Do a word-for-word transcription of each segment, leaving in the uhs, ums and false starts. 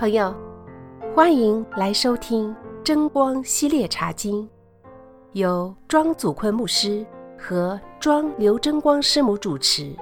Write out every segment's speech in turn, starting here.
朋友，欢迎来收听真光系列茶经，由庄祖坤牧师和庄刘真光师母主持。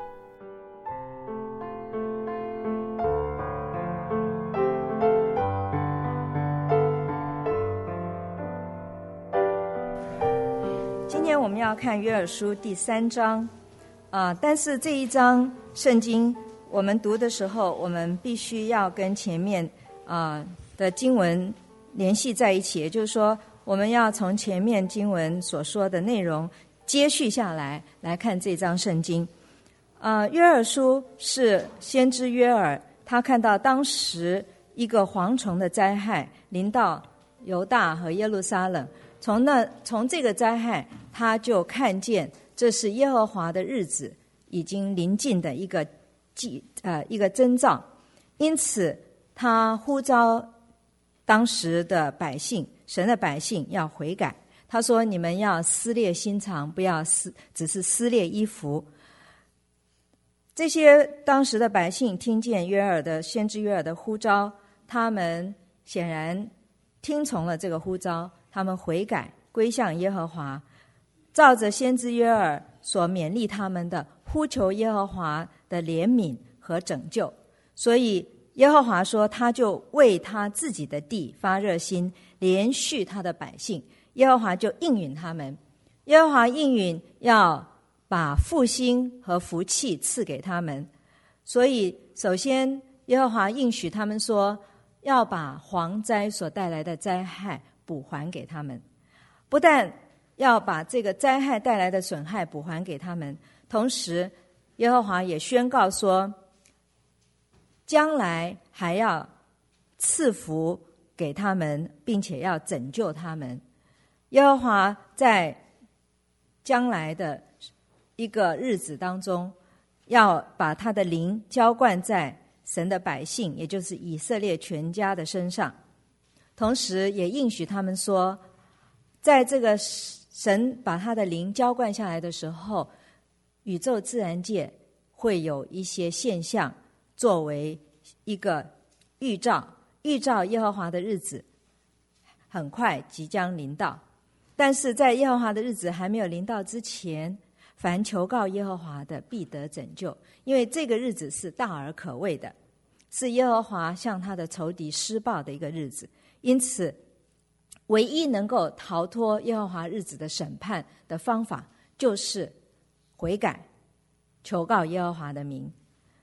今天我们要看约珥书第三章啊，但是这一章圣经我们读的时候，我们必须要跟前面啊的经文联系在一起，也就是说，我们要从前面经文所说的内容接续下来来看这章圣经。啊，约珥书是先知约珥，他看到当时一个蝗虫的灾害临到犹大和耶路撒冷，从那从这个灾害，他就看见这是耶和华的日子已经临近的一个记呃一个征兆，因此他呼召当时的百姓，神的百姓要悔改。他说：“你们要撕裂心肠，不要撕，只是撕裂衣服。”这些当时的百姓听见约珥的先知约珥的呼召，他们显然听从了这个呼召，他们悔改归向耶和华，照着先知约珥所勉励他们的，呼求耶和华的怜悯和拯救。所以耶和华说，他就为他自己的地发热心，连续他的百姓。耶和华就应允他们，耶和华应允要把复兴和福气赐给他们。所以首先耶和华应许他们说，要把蝗灾所带来的灾害补还给他们，不但要把这个灾害带来的损害补还给他们，同时耶和华也宣告说，将来还要赐福给他们，并且要拯救他们。耶和华在将来的一个日子当中，要把他的灵浇灌在神的百姓，也就是以色列全家的身上，同时也应许他们说，在这个神把他的灵浇灌下来的时候，宇宙自然界会有一些现象作为一个预兆，预兆耶和华的日子很快即将临到。但是在耶和华的日子还没有临到之前，凡求告耶和华的必得拯救，因为这个日子是大而可畏的，是耶和华向他的仇敌施报的一个日子。因此唯一能够逃脱耶和华日子的审判的方法，就是悔改，求告耶和华的名。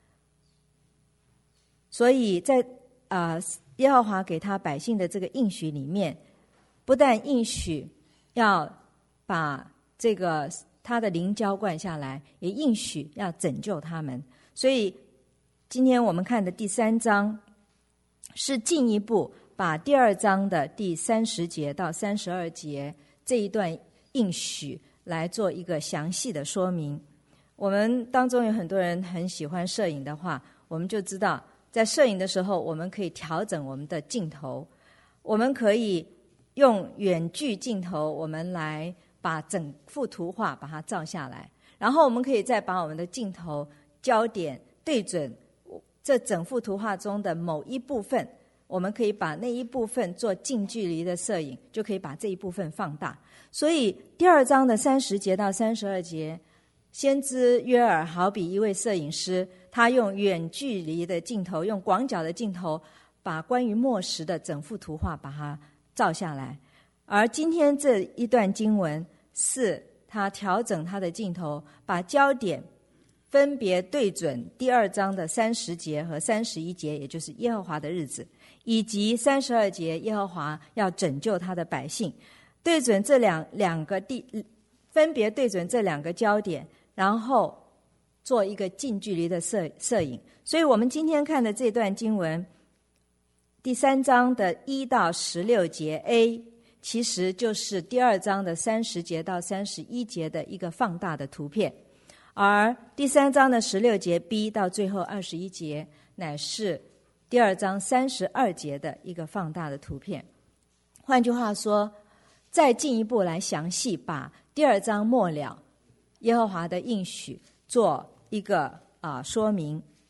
所以在呃耶和华给他百姓的这个应许里面，不但应许要把这个他的灵浇灌下来，也应许要拯救他们。所以今天我们看的第三章是进一步把第二章的第三十节到三十二节这一段应许来做一个详细的说明。我们当中有很多人很喜欢摄影的话，我们就知道在摄影的时候，我们可以调整我们的镜头，我们可以用远距镜头，我们来把整幅图画把它照下来，然后我们可以再把我们的镜头焦点对准这整幅图画中的某一部分，我们可以把那一部分做近距离的摄影，就可以把这一部分放大。所以第二章的三十节到三十二节，先知约珥好比一位摄影师，他用远距离的镜头，用广角的镜头，把关于末时的整幅图画把它照下来。而今天这一段经文是他调整他的镜头，把焦点分别对准第二章的三十节和三十一节，也就是耶和华的日子，以及三十二节耶和华要拯救他的百姓，对准这两两个地，分别对准这两个焦点，然后做一个近距离的摄摄影。所以我们今天看的这段经文，第三章的一到十六节 A， 其实就是第二章的三十节到三十一节的一个放大的图片，而第三章的十六节 B 到最后二十一节，乃是第二章三十二节的一个放大的图片。换句话说，再进一步来详细把第二章末了耶和华的应许做一个、呃、说明。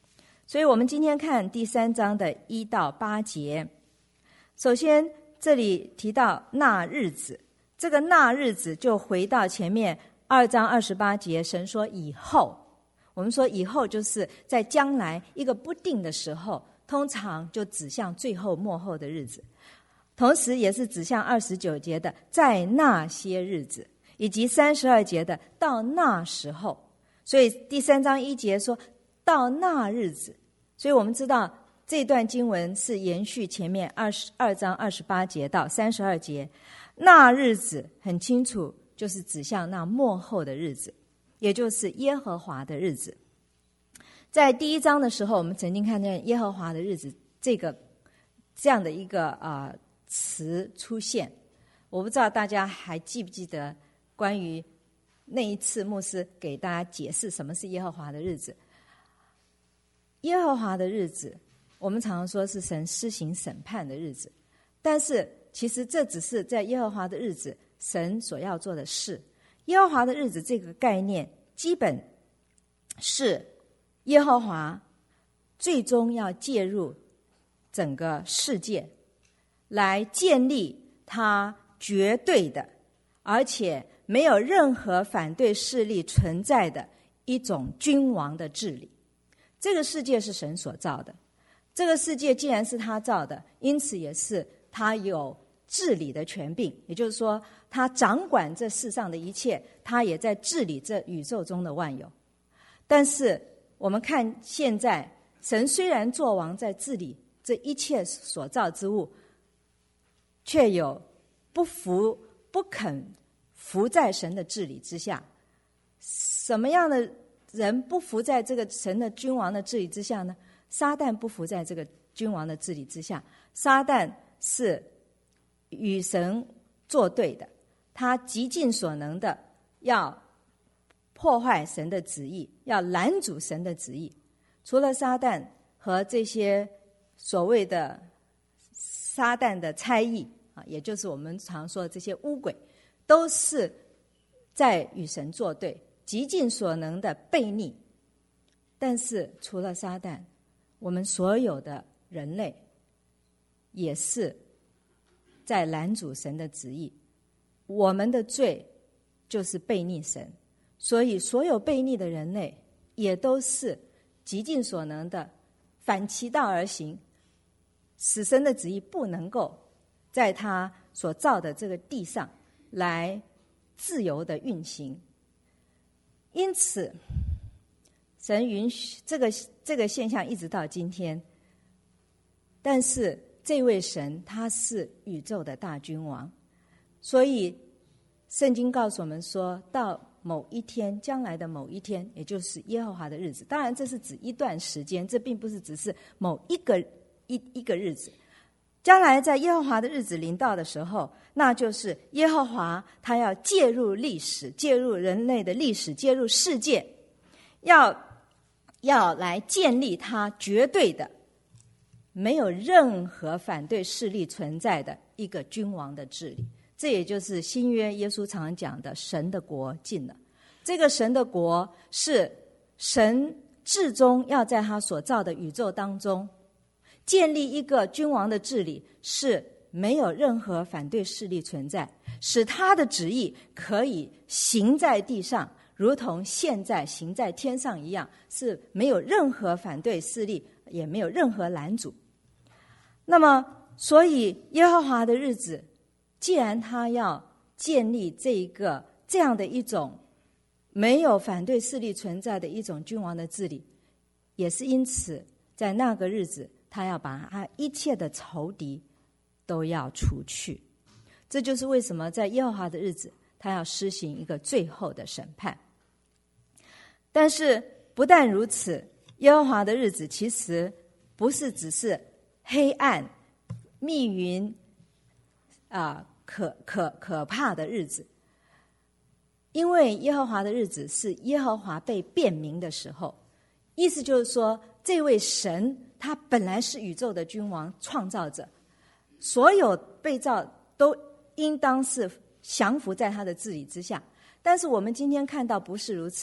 所以我们今天看第三章的一到八节。首先这里提到那日子，这个那日子就回到前面二章二十八节，神说以后。我们说以后就是在将来一个不定的时候，通常就指向最后末后的日子，同时也是指向二十九节的在那些日子，以及三十二节的到那时候。所以第三章一节说到那日子，所以我们知道这段经文是延续前面二十二章二十八节到三十二节。那日子很清楚，就是指向那末后的日子，也就是耶和华的日子。在第一章的时候，我们曾经看见耶和华的日子这个这样的一个啊、呃、词出现。我不知道大家还记不记得关于那一次牧师给大家解释什么是耶和华的日子。耶和华的日子，我们常常说是神施行审判的日子，但是其实这只是在耶和华的日子神所要做的事。耶和华的日子这个概念，基本是耶和华最终要介入整个世界，来建立他绝对的，而且没有任何反对势力存在的一种君王的治理。这个世界是神所造的，这个世界既然是他造的，因此也是他有治理的权柄，也就是说他掌管这世上的一切，他也在治理这宇宙中的万有。但是我们看现在，神虽然作王在治理这一切所造之物，却有不服不肯服在神的治理之下。什么样的人不服在这个神的君王的治理之下呢？撒旦不服在这个君王的治理之下。撒旦是与神作对的，他极尽所能的要破坏神的旨意，要拦阻神的旨意。除了撒旦和这些所谓的撒旦的差役啊，也就是我们常说的这些污鬼，都是在与神作对，极尽所能的悖逆。但是除了撒旦，我们所有的人类也是在拦阻神的旨意。我们的罪就是悖逆神，所以所有悖逆的人类也都是极尽所能的反其道而行，使神的旨意不能够在他所造的这个地上来自由的运行。因此神允许这个这个现象一直到今天。但是这位神他是宇宙的大君王，所以圣经告诉我们说，到某一天，将来的某一天，也就是耶和华的日子。当然这是指一段时间，这并不是只是某一个一一个日子。将来在耶和华的日子临到的时候，那就是耶和华他要介入历史，介入人类的历史，介入世界，要要来建立他绝对的没有任何反对势力存在的一个君王的治理。这也就是新约耶稣常讲的神的国近了。这个神的国是神至终要在他所造的宇宙当中建立一个君王的治理，是没有任何反对势力存在，使他的旨意可以行在地上，如同现在行在天上一样，是没有任何反对势力，也没有任何拦阻。那么所以耶和华的日子，既然他要建立这一个这样的一种没有反对势力存在的一种君王的治理，也是因此在那个日子他要把他一切的仇敌都要除去。这就是为什么在耶和华的日子他要施行一个最后的审判。但是不但如此，耶和华的日子其实不是只是黑暗密云啊、呃，可可可怕的日子。因为耶和华的日子是耶和华被辨明的时候，意思就是说，这位神他本来是宇宙的君王创造者，所有被造都应当是降服在他的治理之下。但是我们今天看到不是如此，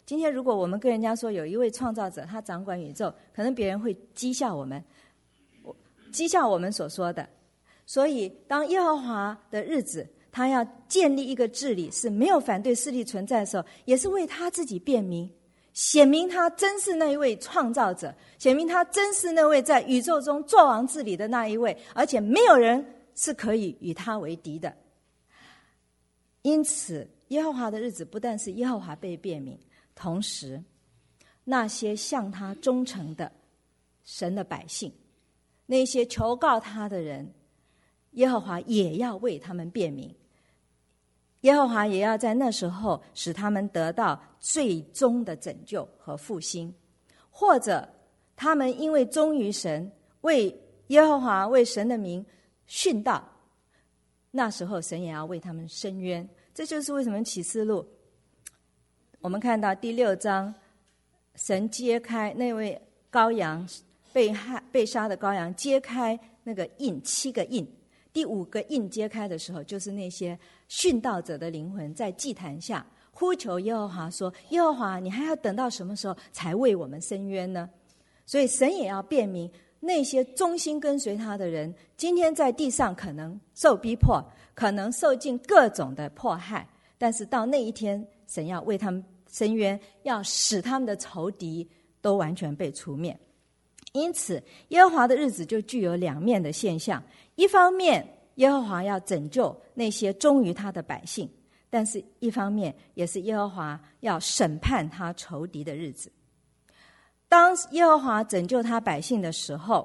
今天如果我们跟人家说有一位创造者，他掌管宇宙，可能别人会讥笑我们，讥笑我们所说的。所以当耶和华的日子，他要建立一个治理，是没有反对势力存在的时候，也是为他自己辩明，显明他真是那一位创造者，显明他真是那位在宇宙中作王治理的那一位，而且没有人是可以与他为敌的。因此耶和华的日子不但是耶和华被辩明，同时那些向他忠诚的神的百姓，那些求告他的人，耶和华也要为他们辩明，耶和华也要在那时候使他们得到最终的拯救和复兴，或者他们因为忠于神，为耶和华为神的名殉道，那时候神也要为他们伸冤。这就是为什么启示录我们看到第六章，神揭开那位羔羊被害被杀的羔羊揭开那个印，七个印，第五个印揭开的时候，就是那些殉道者的灵魂在祭坛下呼求耶和华说，耶和华你还要等到什么时候才为我们伸冤呢？所以神也要辨明那些忠心跟随他的人，今天在地上可能受逼迫，可能受尽各种的迫害，但是到那一天神要为他们伸冤，要使他们的仇敌都完全被除灭。因此耶和华的日子就具有两面的现象，一方面耶和华要拯救那些忠于他的百姓，但是一方面也是耶和华要审判他仇敌的日子。当耶和华拯救他百姓的时候，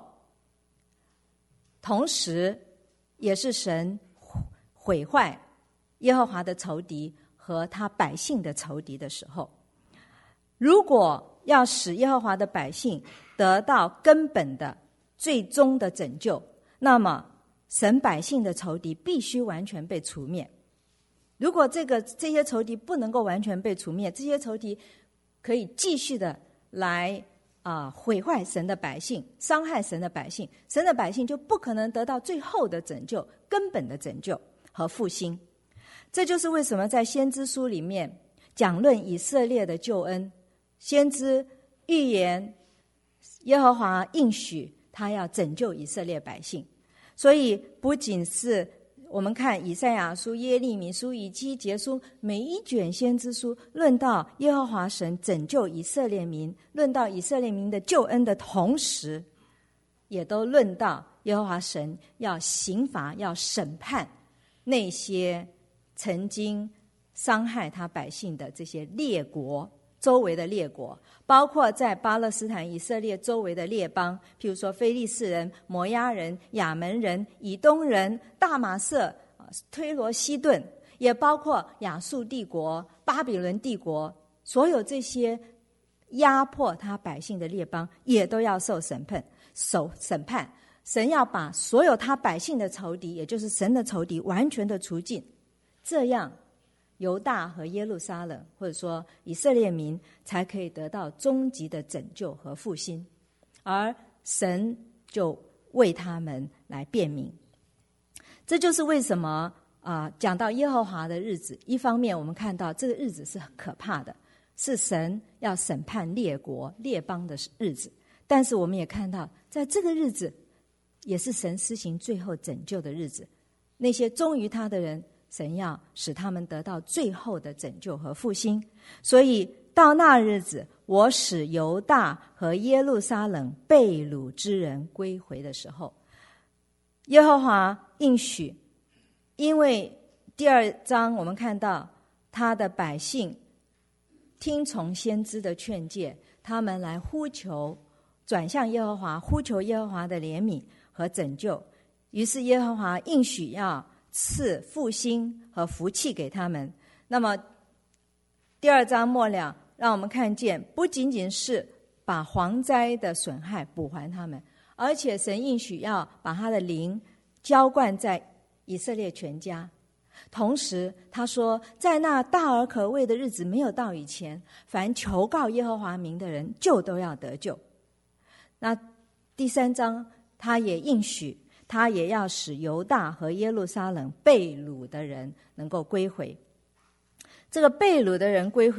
同时也是神毁坏耶和华的仇敌和他百姓的仇敌的时候。如果要使耶和华的百姓得到根本的最终的拯救，那么神百姓的仇敌必须完全被除灭。如果这个这些仇敌不能够完全被除灭，这些仇敌可以继续的来啊、呃、毁坏神的百姓，伤害神的百姓，神的百姓就不可能得到最后的拯救，根本的拯救和复兴。这就是为什么在先知书里面讲论以色列的救恩，先知预言耶和华应许他要拯救以色列百姓。所以不仅是我们看以赛亚书、耶利米书、以西结书，每一卷先知书论到耶和华神拯救以色列民，论到以色列民的救恩的同时，也都论到耶和华神要刑罚，要审判那些曾经伤害他百姓的这些列国，周围的列国，包括在巴勒斯坦以色列周围的列邦，譬如说非利士人、摩押人、亚门人、以东人、大马色、推罗西顿，也包括亚述帝国、巴比伦帝国，所有这些压迫他百姓的列邦也都要受审判。受审判，神要把所有他百姓的仇敌，也就是神的仇敌完全的除尽，这样犹大和耶路撒冷，或者说以色列民，才可以得到终极的拯救和复兴，而神就为他们来辩明。这就是为什么啊、呃，讲到耶和华的日子，一方面我们看到这个日子是很可怕的，是神要审判列国列邦的日子，但是我们也看到在这个日子也是神施行最后拯救的日子，那些忠于他的人，神要使他们得到最后的拯救和复兴。所以到那日子，我使犹大和耶路撒冷被掳之人归回的时候，耶和华应许，因为第二章我们看到他的百姓听从先知的劝诫，他们来呼求，转向耶和华，呼求耶和华的怜悯和拯救。于是耶和华应许要赐复兴和福气给他们。那么第二章末了，让我们看见不仅仅是把蝗灾的损害补还他们，而且神应许要把他的灵浇灌在以色列全家。同时他说，在那大而可畏的日子没有到以前，凡求告耶和华名的人就都要得救。那第三章他也应许，他也要使犹大和耶路撒冷被掳的人能够归回。这个被掳的人归回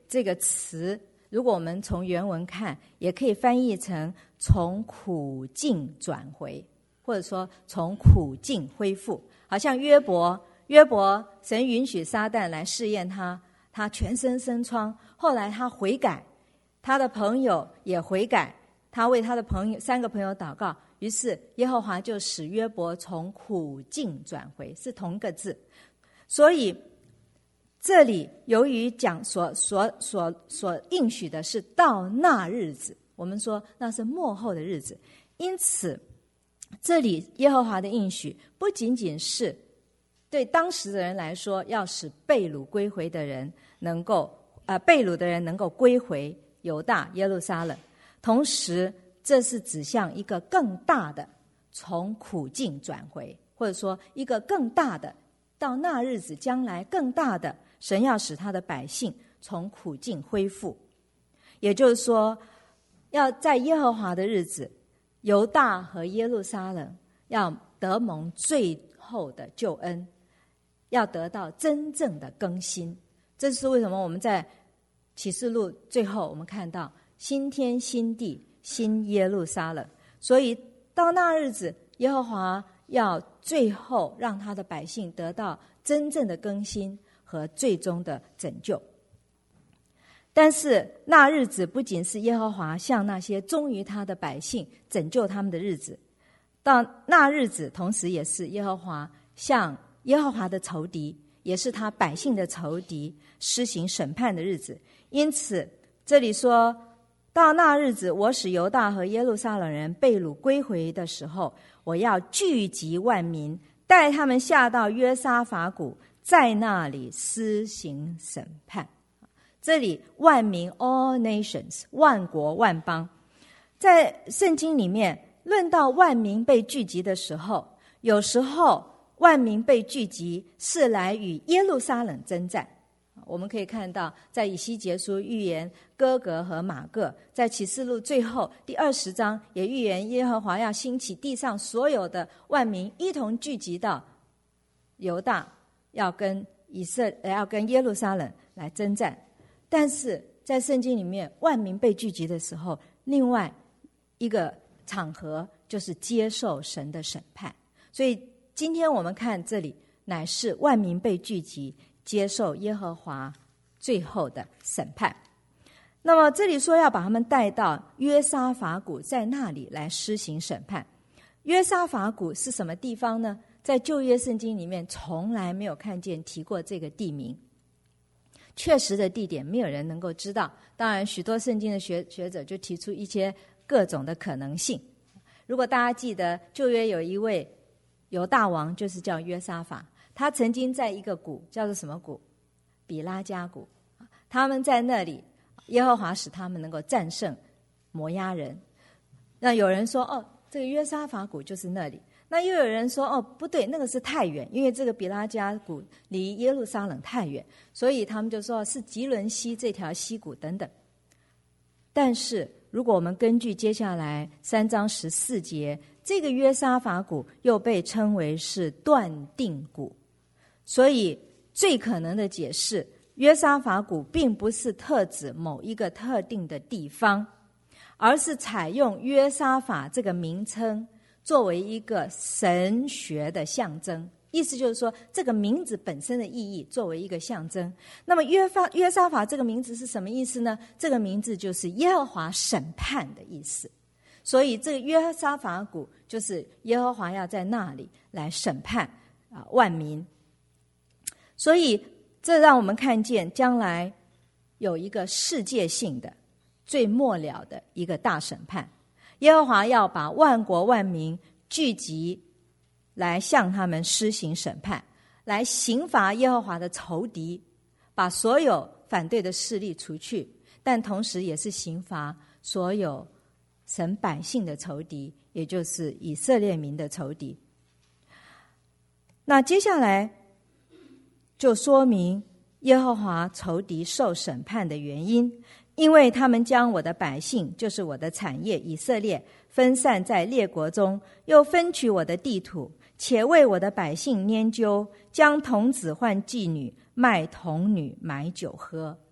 这个词，如果我们从原文看，也可以翻译成从苦境转回，或者说从苦境恢复。好像约伯，约伯神允许撒旦来试验他，他全身生疮，后来他悔改，他的朋友也悔改，他为他的朋友三个朋友祷告，于是耶和华就使约伯从苦境转回，是同个字。所以这里由于讲所所所所应许的是到那日子，我们说那是末后的日子，因此这里耶和华的应许不仅仅是对当时的人来说，要使被掳归回的人能够呃被掳的人能够归回犹大耶路撒冷，同时这是指向一个更大的从苦境转回，或者说一个更大的到那日子将来更大的神要使他的百姓从苦境恢复。也就是说要在耶和华的日子，犹大和耶路撒冷要得蒙最后的救恩，要得到真正的更新。这是为什么我们在启示录最后我们看到新天新地新耶路撒冷，所以到那日子耶和华要最后让他的百姓得到真正的更新和最终的拯救。但是那日子不仅是耶和华向那些忠于他的百姓拯救他们的日子，到那日子同时也是耶和华向耶和华的仇敌，也是他百姓的仇敌施行审判的日子。因此这里说到那日子，我使犹大和耶路撒冷人被掳归回的时候，我要聚集万民，带他们下到约沙法谷，在那里施行审判。这里万民 all nations 万国万邦，在圣经里面论到万民被聚集的时候，有时候万民被聚集是来与耶路撒冷征战。我们可以看到在以西结书预言哥格和马各，在启示录最后第二十章也预言耶和华要兴起地上所有的万民一同聚集到犹大，要跟以色要跟耶路撒冷来征战。但是在圣经里面万民被聚集的时候，另外一个场合就是接受神的审判。所以今天我们看这里乃是万民被聚集接受耶和华最后的审判。那么这里说要把他们带到约沙法谷，在那里来施行审判。约沙法谷是什么地方呢？在旧约圣经里面从来没有看见提过这个地名，确实的地点没有人能够知道。当然许多圣经的 学, 学者就提出一些各种的可能性。如果大家记得旧约有一位犹大王，就是叫约沙法，他曾经在一个谷叫做什么谷？比拉加谷。他们在那里耶和华使他们能够战胜摩押人。那有人说哦，这个约沙法谷就是那里。那又有人说哦，不对，那个是太远，因为这个比拉加谷离耶路撒冷太远，所以他们就说是吉伦西这条溪谷等等。但是如果我们根据接下来三章十四节，这个约沙法谷又被称为是断定谷，所以最可能的解释，约沙法谷并不是特指某一个特定的地方，而是采用约沙法这个名称作为一个神学的象征。意思就是说这个名字本身的意义作为一个象征。那么约法约沙法这个名字是什么意思呢？这个名字就是耶和华审判的意思。所以这个约沙法谷就是耶和华要在那里来审判啊万民。所以这让我们看见将来有一个世界性的最末了的一个大审判。耶和华要把万国万民聚集来向他们施行审判，来刑罚耶和华的仇敌，把所有反对的势力除去，但同时也是刑罚所有神百姓的仇敌，也就是以色列民的仇敌。那接下来就说明耶和华仇敌受审判的原因，因为他们将我的百姓，就是我的产业以色列，分散在列国中，又分取我的地土，且为我的百姓拈阄，将童子换妓女，卖童女买酒喝。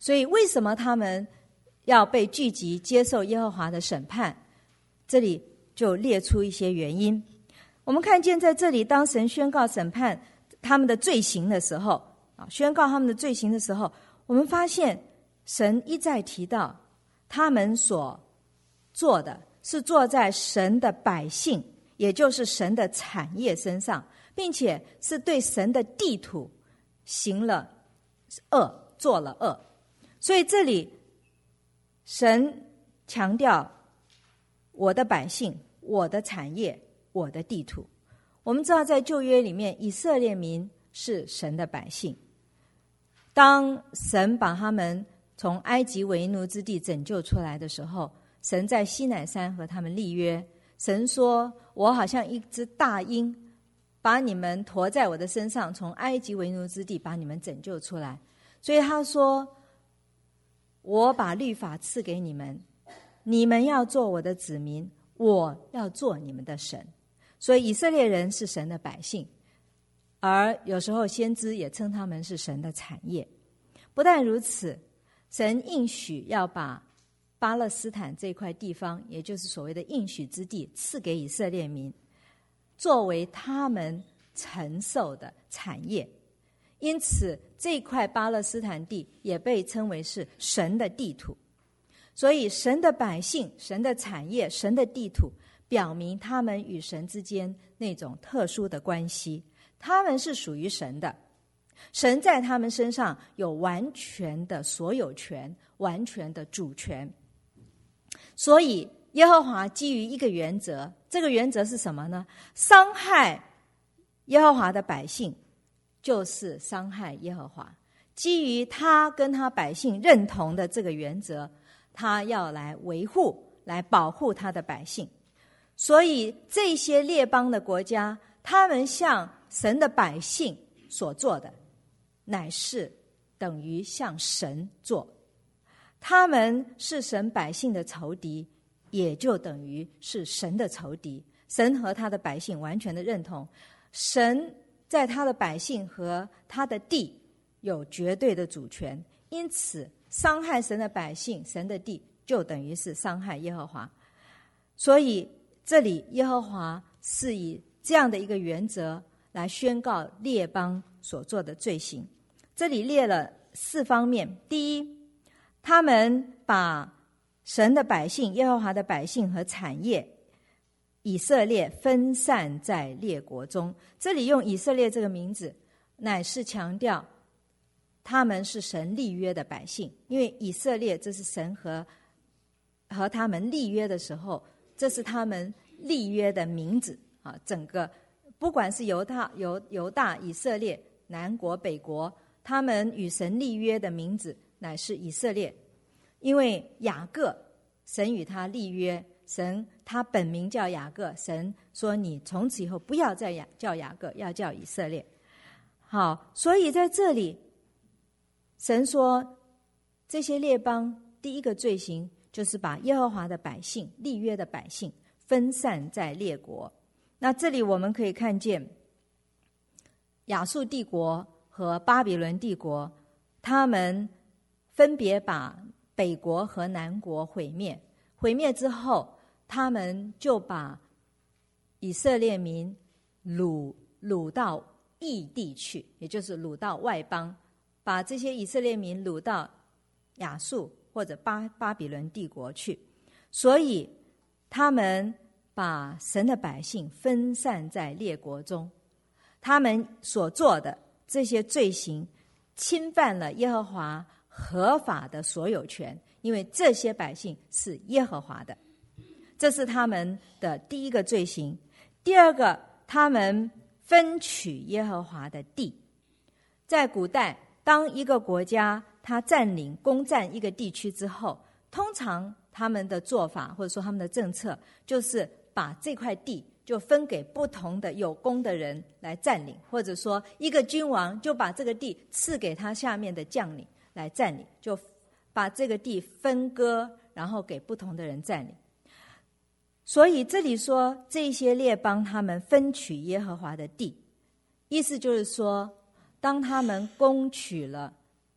所以为什么他们要被聚集接受耶和华的审判？这里就列出一些原因。我们看见在这里，当神宣告审判他们的罪行的时候，啊，宣告他们的罪行的时候，我们发现神一再提到他们所做的是做在神的百姓，也就是神的产业身上，并且是对神的地土行了恶，做了恶。所以这里神强调我的百姓，我的产业，我的地土。我们知道在旧约里面，以色列民是神的百姓，当神把他们从埃及为奴之地拯救出来的时候，神在西乃山和他们立约，神说我好像一只大鹰，把你们驮在我的身上，从埃及为奴之地把你们拯救出来。所以他说我把律法赐给你们，你们要做我的子民，我要做你们的神。所以以色列人是神的百姓，而有时候先知也称他们是神的产业。不但如此，神应许要把巴勒斯坦这块地方，也就是所谓的应许之地，赐给以色列民，作为他们承受的产业。因此这块巴勒斯坦地也被称为是神的地土。所以神的百姓，神的产业，神的地土，表明他们与神之间那种特殊的关系，他们是属于神的，神在他们身上有完全的所有权，完全的主权。所以耶和华基于一个原则，这个原则是什么呢？伤害耶和华的百姓就是伤害耶和华。基于他跟他百姓认同的这个原则，他要来维护，来保护他的百姓。所以这些列邦的国家，他们向神的百姓所做的，乃是等于向神做。他们是神百姓的仇敌，也就等于是神的仇敌。神和他的百姓完全的认同，神在他的百姓和他的地有绝对的主权，因此伤害神的百姓，神的地就等于是伤害耶和华。所以这里耶和华是以这样的一个原则来宣告列邦所做的罪行。这里列了四方面。第一，他们把神的百姓，耶和华的百姓和产业以色列分散在列国中。这里用以色列这个名字，乃是强调他们是神立约的百姓，因为以色列这是神和和他们立约的时候，这是他们立约的名字啊。整个不管是犹大、犹犹大、以色列、南国、北国，他们与神立约的名字乃是以色列。因为雅各，神与他立约，神他本名叫雅各，神说你从此以后不要再叫雅各，要叫以色列。好，所以在这里神说这些列邦第一个罪行就是把耶和华的百姓，立约的百姓分散在列国。那这里我们可以看见亚述帝国和巴比伦帝国，他们分别把北国和南国毁灭。毁灭之后，他们就把以色列民掳掳到异地去，也就是掳到外邦，把这些以色列民掳到亚述或者巴巴比伦帝国去。所以他们把神的百姓分散在列国中，他们所做的这些罪行侵犯了耶和华合法的所有权，因为这些百姓是耶和华的，这是他们的第一个罪行。第二个，他们分取耶和华的地。在古代，当一个国家他占领攻占一个地区之后，通常他们的做法或者说他们的政策就是把这块地就分给不同的有功的人来占领，或者说一个君王就把这个地赐给他下面的将领来占领，就把这个地分割，然后给不同的人占领。所以这里说这些列邦他们分取耶和华的地，意思就是说当他们攻取了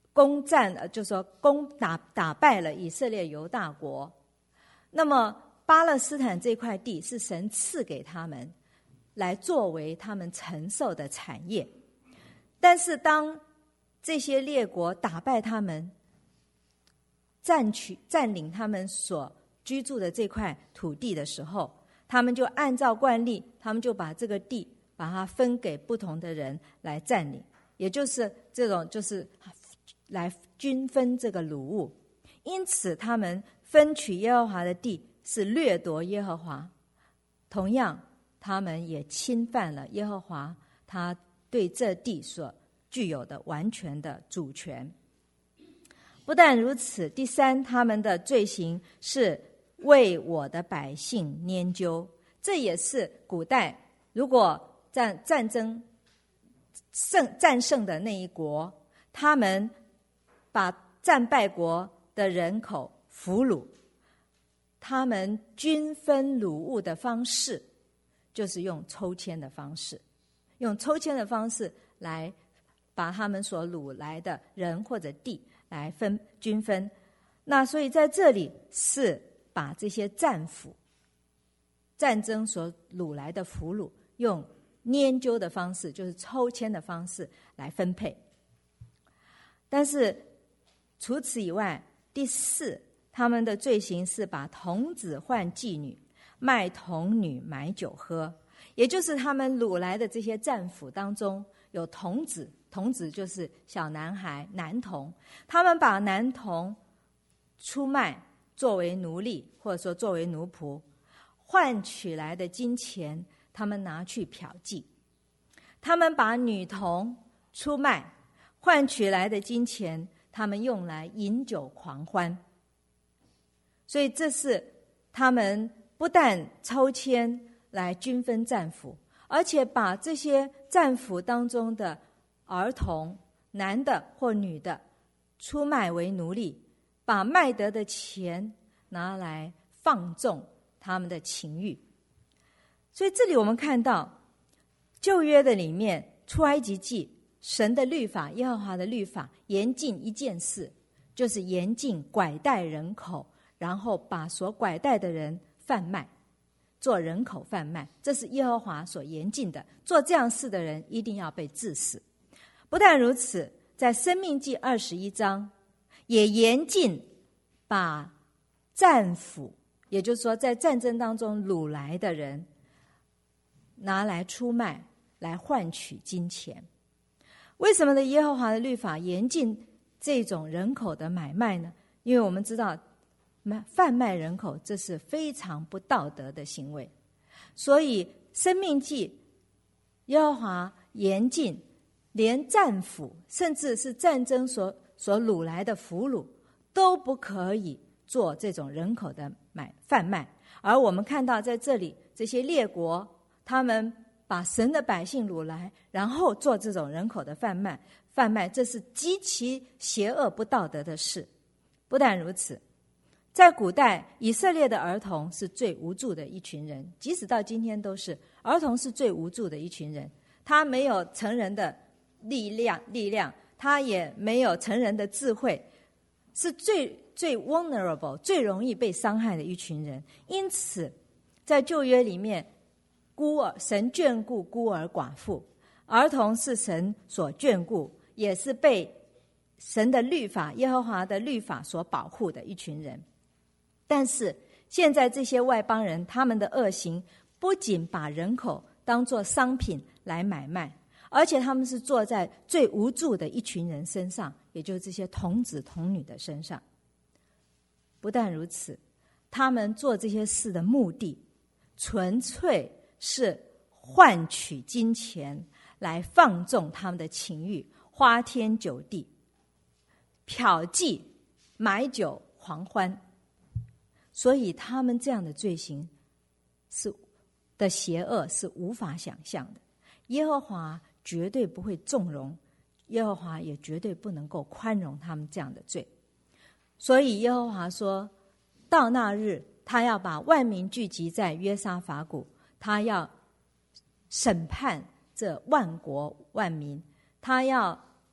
攻占了，就说攻打打败了以色列犹大国。那么巴勒斯坦这块地是神赐给他们，来作为他们承受的产业。但是当这些列国打败他们，占取占领他们所居住的这块土地的时候，他们就按照惯例，他们就把这个地把它分给不同的人来占领，也就是这种就是来均分这个掳物。因此他们分取耶和华的地是掠夺耶和华，同样他们也侵犯了耶和华他对这地所具有的完全的主权。不但如此，第三，他们的罪行是为我的百姓拈阄。这也是古代如果战战争胜战胜的那一国，他们把战败国的人口俘虏，他们均分掳物的方式就是用抽签的方式，用抽签的方式来把他们所掳来的人或者地来分均分。那所以在这里是把这些战俘战争所掳来的俘虏用拈阄的方式，就是抽签的方式来分配。但是除此以外，第四，他们的罪行是把童子换妓女，卖童女买酒喝。也就是他们掳来的这些战俘当中有童子，童子就是小男孩男童，他们把男童出卖作为奴隶，或者说作为奴仆，换取来的金钱他们拿去嫖妓。他们把女童出卖，换取来的金钱他们用来饮酒狂欢。所以这是他们不但抽签来均分战俘，而且把这些战俘当中的儿童，男的或女的，出卖为奴隶，把卖得的钱拿来放纵他们的情欲。所以这里我们看到旧约的里面，出埃及记神的律法，耶和华的律法严禁一件事，就是严禁拐带人口，然后把所拐带的人贩卖，做人口贩卖，这是耶和华所严禁的，做这样事的人一定要被治死。不但如此，在申命记二十一章也严禁把战俘，也就是说在战争当中掳来的人拿来出卖，来换取金钱。为什么呢？耶和华的律法严禁这种人口的买卖呢？因为我们知道贩卖人口这是非常不道德的行为，所以申命记耶和华严禁连战俘，甚至是战争所所掳来的俘虏都不可以做这种人口的买贩卖。而我们看到在这里这些列国，他们把神的百姓掳来，然后做这种人口的贩卖贩卖这是极其邪恶不道德的事。不但如此，在古代以色列的儿童是最无助的一群人，即使到今天都是，儿童是最无助的一群人，他没有成人的力量力量他也没有成人的智慧，是最最 vulnerable 最容易被伤害的一群人。因此在旧约里面，孤儿神眷顾孤儿寡妇，儿童是神所眷顾，也是被神的律法耶和华的律法所保护的一群人。但是现在这些外邦人，他们的恶行不仅把人口当作商品来买卖，而且他们是坐在最无助的一群人身上，也就是这些童子童女的身上。不但如此，他们做这些事的目的纯粹是换取金钱，来放纵他们的情欲，花天酒地，嫖妓，买酒狂欢。所以他们这样的罪行是的邪恶是无法想象的，耶和华绝对不会纵容，耶和华也绝对不能够宽容他们这样的罪。所以耶和华说，到那日他要把万民聚集在约沙法谷，他要审判这万国万民，他要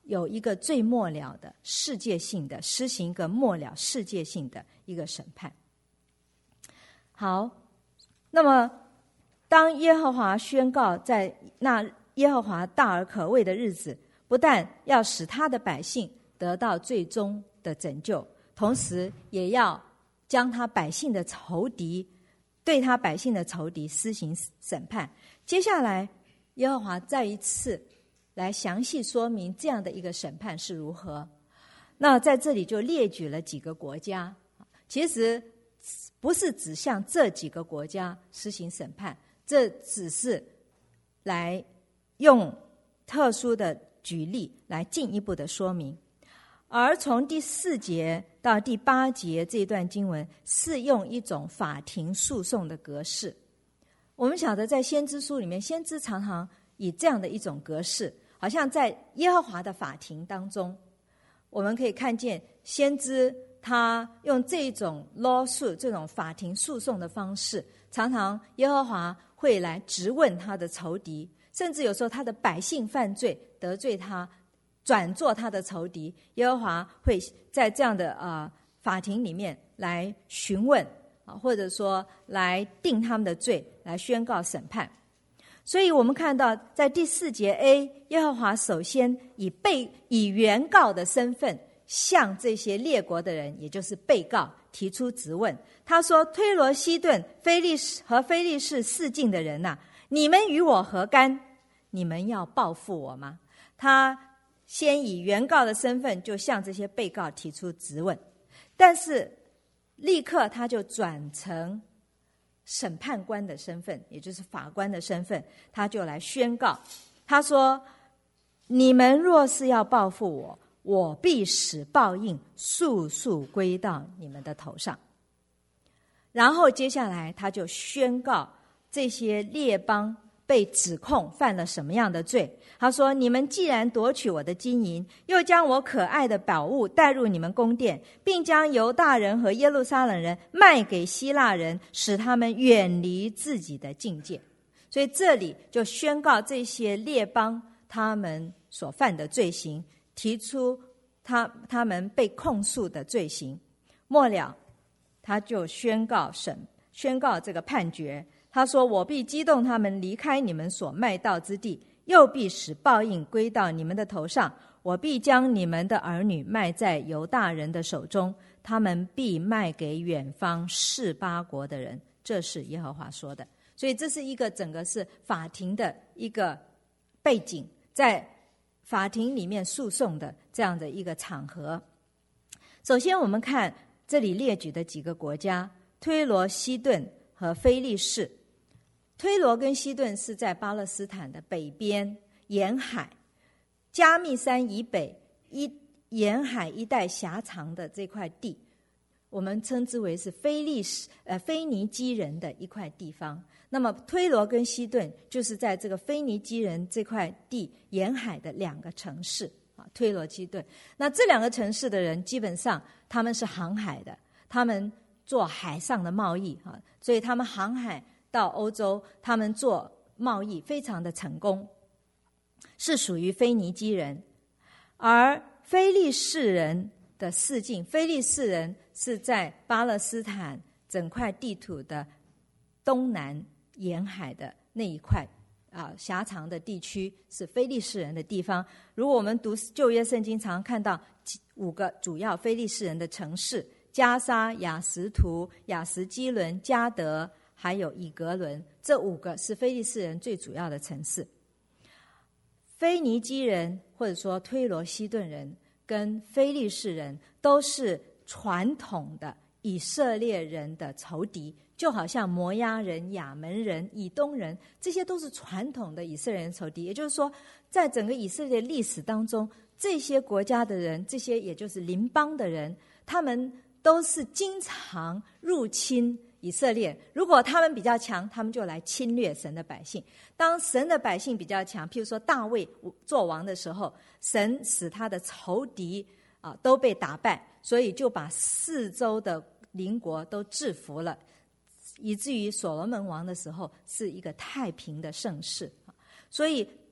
有一个最末了的世界性的施行一个末了世界性的一个审判。好，那么当耶和华宣告在那耶和华大而可畏的日子，不但要使他的百姓得到最终的拯救，同时也要将他百姓的仇敌对他百姓的仇敌施行审判。接下来耶和华再一次来详细说明这样的一个审判是如何。那在这里就列举了几个国家，其实不是只向这几个国家施行审判，这只是来用特殊的举例来进一步的说明。而从第四节到第八节这段经文是用一种法庭诉讼的格式。我们晓得在先知书里面，先知常常以这样的一种格式，好像在耶和华的法庭当中，我们可以看见先知他用这种 lawsuit 这种法庭诉讼的方式，常常耶和华会来质问他的仇敌，甚至有时候他的百姓犯罪得罪他，转做他的仇敌，耶和华会在这样的呃法庭里面来询问，或者说来定他们的罪，来宣告审判。所以我们看到在第四节 A， 耶和华首先以被以原告的身份向这些列国的人，也就是被告提出质问。他说：推罗、西顿、非利士和非利士四境的人啊，你们与我何干？你们要报复我吗？他先以原告的身份就向这些被告提出质问，但是立刻他就转成审判官的身份，也就是法官的身份，他就来宣告。他说：你们若是要报复我，我必使报应速速归到你们的头上。然后接下来他就宣告这些列邦被指控犯了什么样的罪。他说：你们既然夺取我的金银，又将我可爱的宝物带入你们宫殿，并将犹大人和耶路撒冷人卖给希腊人，使他们远离自己的境界。所以这里就宣告这些列邦他们所犯的罪行，提出他他们被控诉的罪行。末了他就宣告审宣告这个判决。他说：我必激动他们离开你们所卖到之地，又必使报应归到你们的头上。我必将你们的儿女卖在犹大人的手中，他们必卖给远方示巴国的人。这是耶和华说的。所以这是一个整个是法庭的一个背景，在法庭里面诉讼的这样的一个场合。首先我们看这里列举的几个国家：推罗、西顿和非利士。推罗跟西顿是在巴勒斯坦的北边沿海，加密山以北一沿海一带狭长的这块地，我们称之为是非利士呃腓尼基人的一块地方。那么推罗跟西顿就是在这个腓尼基人这块地沿海的两个城市啊，推罗、西顿。那这两个城市的人基本上他们是航海的，他们做海上的贸易啊，所以他们航海到欧洲，他们做贸易非常的成功，是属于腓尼基人。而非利士人的四境，非利士人是在巴勒斯坦整块地图的东南沿海的那一块啊狭长的地区，是非利士人的地方。如果我们读旧约圣经，常常看到五个主要非利士人的城市：加沙、雅什图、雅什基伦、加德，还有以格伦。这五个是非利士人最主要的城市。腓尼基人或者说推罗西顿人跟非利士人都是传统的以色列人的仇敌，就好像摩押人、亚门人、以东人，这些都是传统的以色列人仇敌。也就是说，在整个以色列历史当中，这些国家的人，这些也就是邻邦的人，他们都是经常入侵以色列。如果他们比较强，他们就来侵略神的百姓。当神的百姓比较强，譬如说大卫做王的时候，神使他的仇敌啊都被打败，所以就把四周的邻国都制服了，以至于所罗门王的时候是一个太平的盛世。所以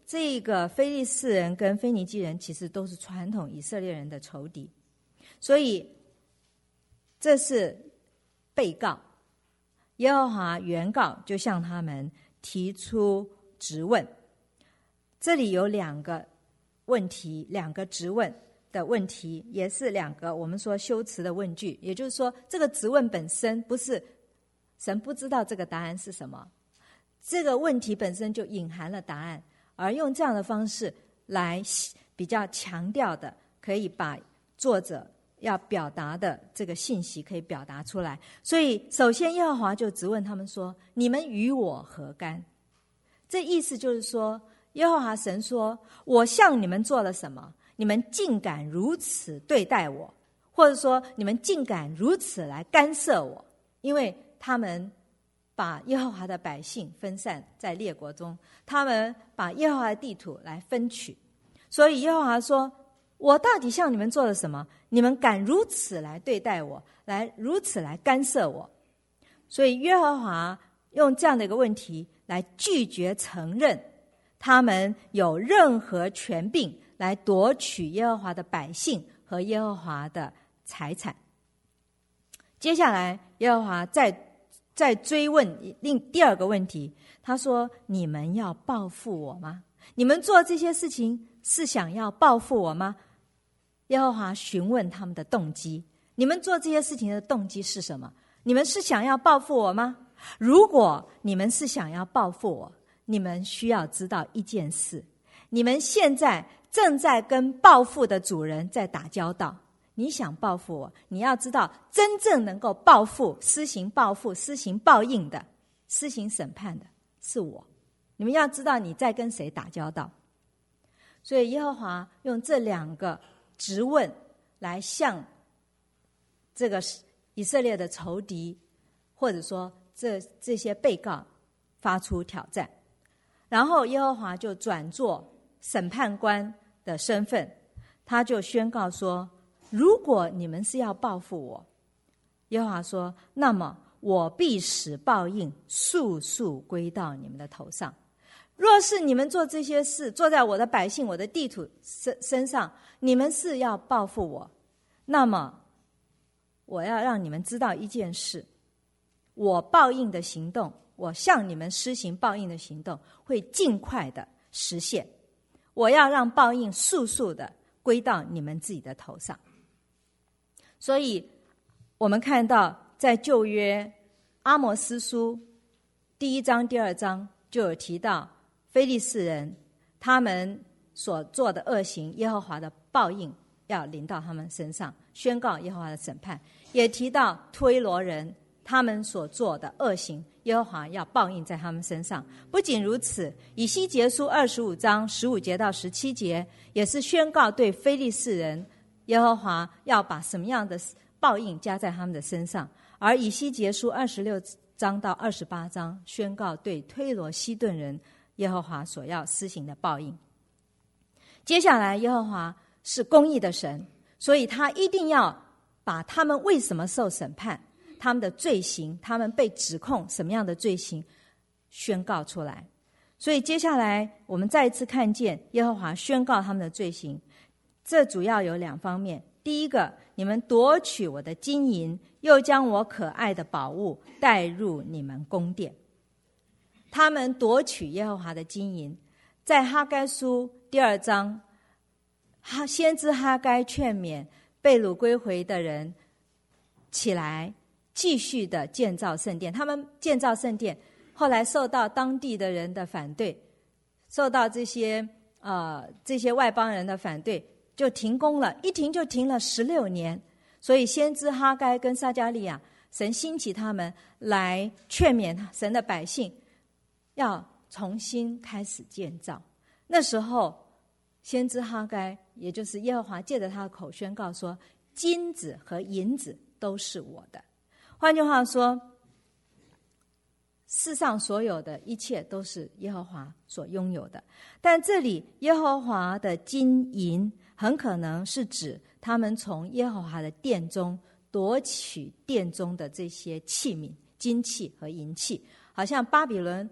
这个非利士人跟腓尼基人其实都是传统以色列人的仇敌，所以这是被告。耶和华原告就向他们提出质问，这里有两个问题，两个质问的问题，也是两个我们说修辞的问句。也就是说，这个质问本身不是神不知道这个答案是什么，这个问题本身就隐含了答案，而用这样的方式来比较强调的，可以把作者要表达的这个信息可以表达出来。所以首先耶和华就质问他们说，你们与我何干？这意思就是说，耶和华神说，我向你们做了什么，你们竟敢如此对待我，或者说你们竟敢如此来干涉我。因为他们把耶和华的百姓分散在列国中，他们把耶和华的地土来分取，所以耶和华说，我到底向你们做了什么，你们敢如此来对待我，来如此来干涉我。所以耶和华用这样的一个问题来拒绝承认他们有任何权柄来夺取耶和华的百姓和耶和华的财产。接下来耶和华再再追问另第二个问题，他说，你们要报复我吗？你们做这些事情是想要报复我吗？耶和华询问他们的动机，你们做这些事情的动机是什么？你们是想要报复我吗？如果你们是想要报复我，你们需要知道一件事，你们现在正在跟报复的主人在打交道。你想报复我，你要知道真正能够报复、施行报复、施行报应的、施行审判的是我。你们要知道你在跟谁打交道。所以耶和华用这两个质问来向这个以色列的仇敌，或者说这这些被告发出挑战。然后耶和华就转作审判官的身份，他就宣告说，如果你们是要报复我，耶和华说，那么我必使报应速速归到你们的头上。若是你们做这些事，做在我的百姓、我的地土身身上，你们是要报复我，那么我要让你们知道一件事，我报应的行动，我向你们施行报应的行动会尽快的实现，我要让报应速速的归到你们自己的头上。所以我们看到在旧约阿摩司书第一章第二章就有提到非利士人他们所做的恶行，耶和华的报应要临到他们身上，宣告耶和华的审判。也提到推罗人他们所做的恶行，耶和华要报应在他们身上。不仅如此，以西结书二十五章十五节到十七节也是宣告对非利士人耶和华要把什么样的报应加在他们的身上。而以西结书二十六章到二十八章宣告对推罗西顿人耶和华所要施行的报应。接下来耶和华是公义的神，所以他一定要把他们为什么受审判，他们的罪行，他们被指控什么样的罪行宣告出来。所以接下来我们再一次看见耶和华宣告他们的罪行，这主要有两方面。第一个，你们夺取我的金银，又将我可爱的宝物带入你们宫殿。他们夺取耶和华的金银，在哈该书第二章，哈先知哈该劝勉被掳归回的人起来继续的建造圣殿。他们建造圣殿后来受到当地的人的反对，受到这些呃这些外邦人的反对，就停工了，一停就停了十六年。所以先知哈该跟撒迦利亚，神兴起他们来劝勉神的百姓要重新开始建造。那时候先知哈该，也就是耶和华借着他的口宣告说，金子和银子都是我的。换句话说，世上所有的一切都是耶和华所拥有的。但这里耶和华的金银很可能是指他们从耶和华的殿中夺取殿中的这些器皿，金器和银器。好像巴比伦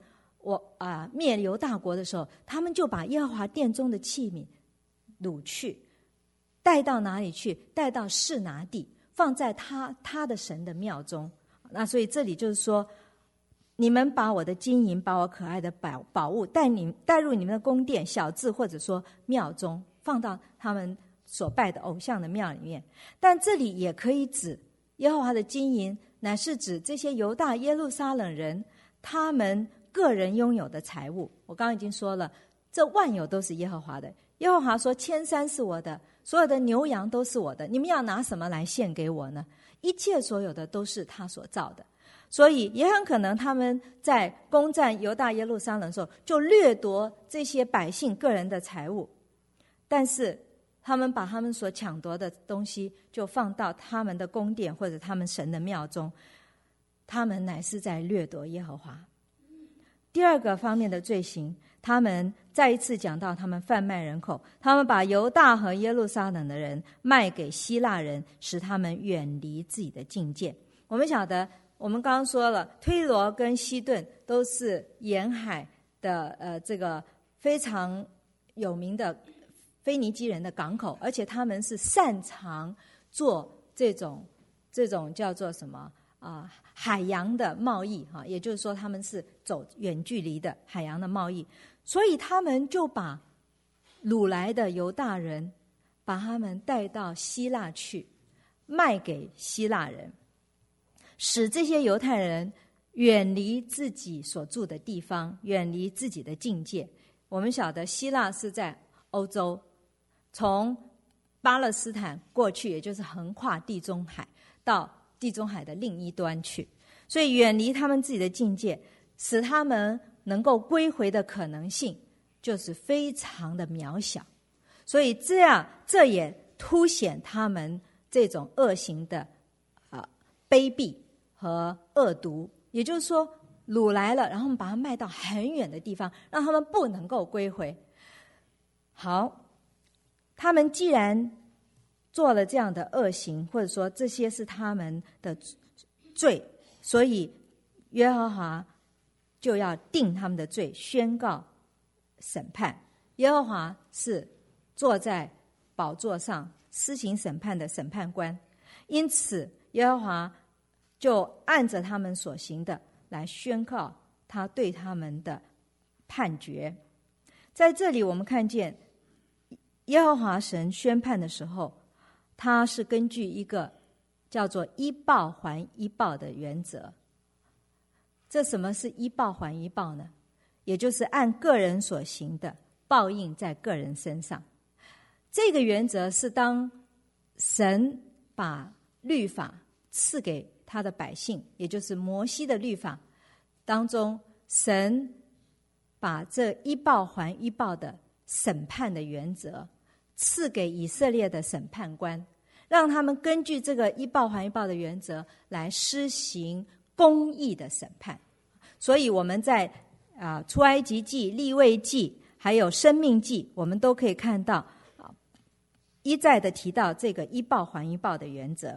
我啊、呃、灭犹大国的时候，他们就把耶和华殿中的器皿掳去，带到哪里去？带到示拿地，放在他他的神的庙中。那所以这里就是说，你们把我的金银，把我可爱的宝宝物带你带入你们的宫殿、小寺，或者说庙中，放到他们所拜的偶像的庙里面。但这里也可以指耶和华的金银，乃是指这些犹大耶路撒冷人他们个人拥有的财物。我刚刚已经说了，这万有都是耶和华的。耶和华说，千山是我的，所有的牛羊都是我的，你们要拿什么来献给我呢？一切所有的都是他所造的。所以也很可能他们在攻占犹大耶路撒冷的时候，就掠夺这些百姓个人的财物，但是他们把他们所抢夺的东西就放到他们的宫殿或者他们神的庙中，他们乃是在掠夺耶和华。第二个方面的罪行，他们再一次讲到他们贩卖人口，他们把犹大和耶路撒冷的人卖给希腊人，使他们远离自己的境界。我们晓得，我们刚刚说了，推罗跟西顿都是沿海的呃这个非常有名的腓尼基人的港口，而且他们是擅长做这种这种叫做什么啊、呃、海洋的贸易哈，也就是说他们是走远距离的海洋的贸易，所以他们就把掳来的犹大人把他们带到希腊去，卖给希腊人，使这些犹太人远离自己所住的地方，远离自己的境界。我们晓得希腊是在欧洲，从巴勒斯坦过去，也就是横跨地中海到地中海的另一端去，所以远离他们自己的境界，使他们能够归回的可能性就是非常的渺小。所以这样，这也凸显他们这种恶行的啊卑鄙和恶毒。也就是说，掳来了，然后我们把它卖到很远的地方，让他们不能够归回。好，他们既然做了这样的恶行，或者说这些是他们的罪，所以耶和华就要定他们的罪，宣告审判。耶和华是坐在宝座上施行审判的审判官，因此耶和华就按着他们所行的来宣告他对他们的判决。在这里我们看见耶和华神宣判的时候，他是根据一个叫做一报还一报的原则。这什么是一报还一报呢？也就是按个人所行的报应在个人身上。这个原则是当神把律法赐给他的百姓，也就是摩西的律法当中，神把这一报还一报的审判的原则赐给以色列的审判官，让他们根据这个一报还一报的原则来施行公义的审判。所以我们在啊、呃、出埃及记、利未记还有申命记，我们都可以看到啊一再的提到这个一报还一报的原则。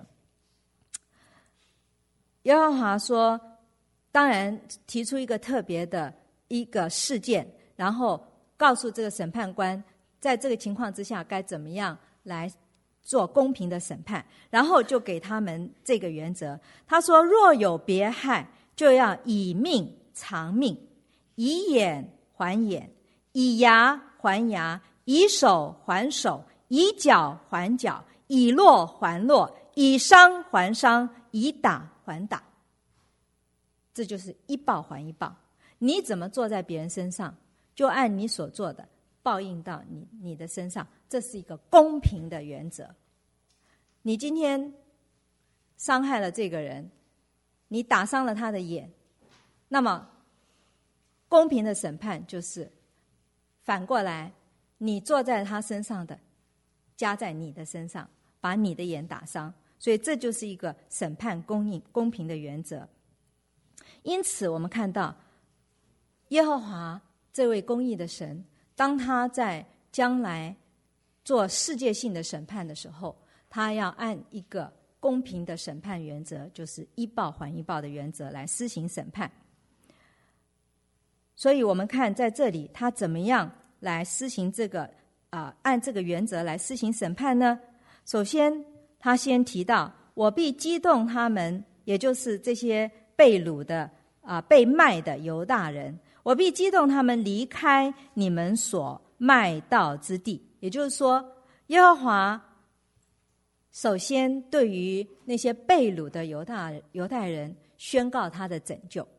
耶和华说，当然提出一个特别的一个事件，然后告诉这个审判官在这个情况之下该怎么样来做公平的审判，然后就给他们这个原则。他说，若有别害，就要以命偿命，以眼还眼，以牙还牙，以手还手，以脚还脚，以落还落，以伤还伤，以打还打。这就是一报还一报。你怎么做在别人身上，就按你所做的报应到你你的身上，这是一个公平的原则。你今天伤害了这个人，你打伤了他的眼，那么公平的审判就是反过来，你坐在他身上的加在你的身上，把你的眼打伤。所以这就是一个审判公义公平的原则。因此我们看到耶和华这位公义的神，当他在将来做世界性的审判的时候，他要按一个公平的审判原则，就是一报还一报的原则来施行审判。 所以我们看在这里他怎么样来施行这个啊、呃，按这个原则来施行审判呢？首先他先提到，我必激动他们，也就是这些被掳的啊、呃、被卖的犹大人，我必激动他们离开你们所卖到之地。也就是说，耶和华首先对于那些被掳的犹大犹太人宣告他的拯救。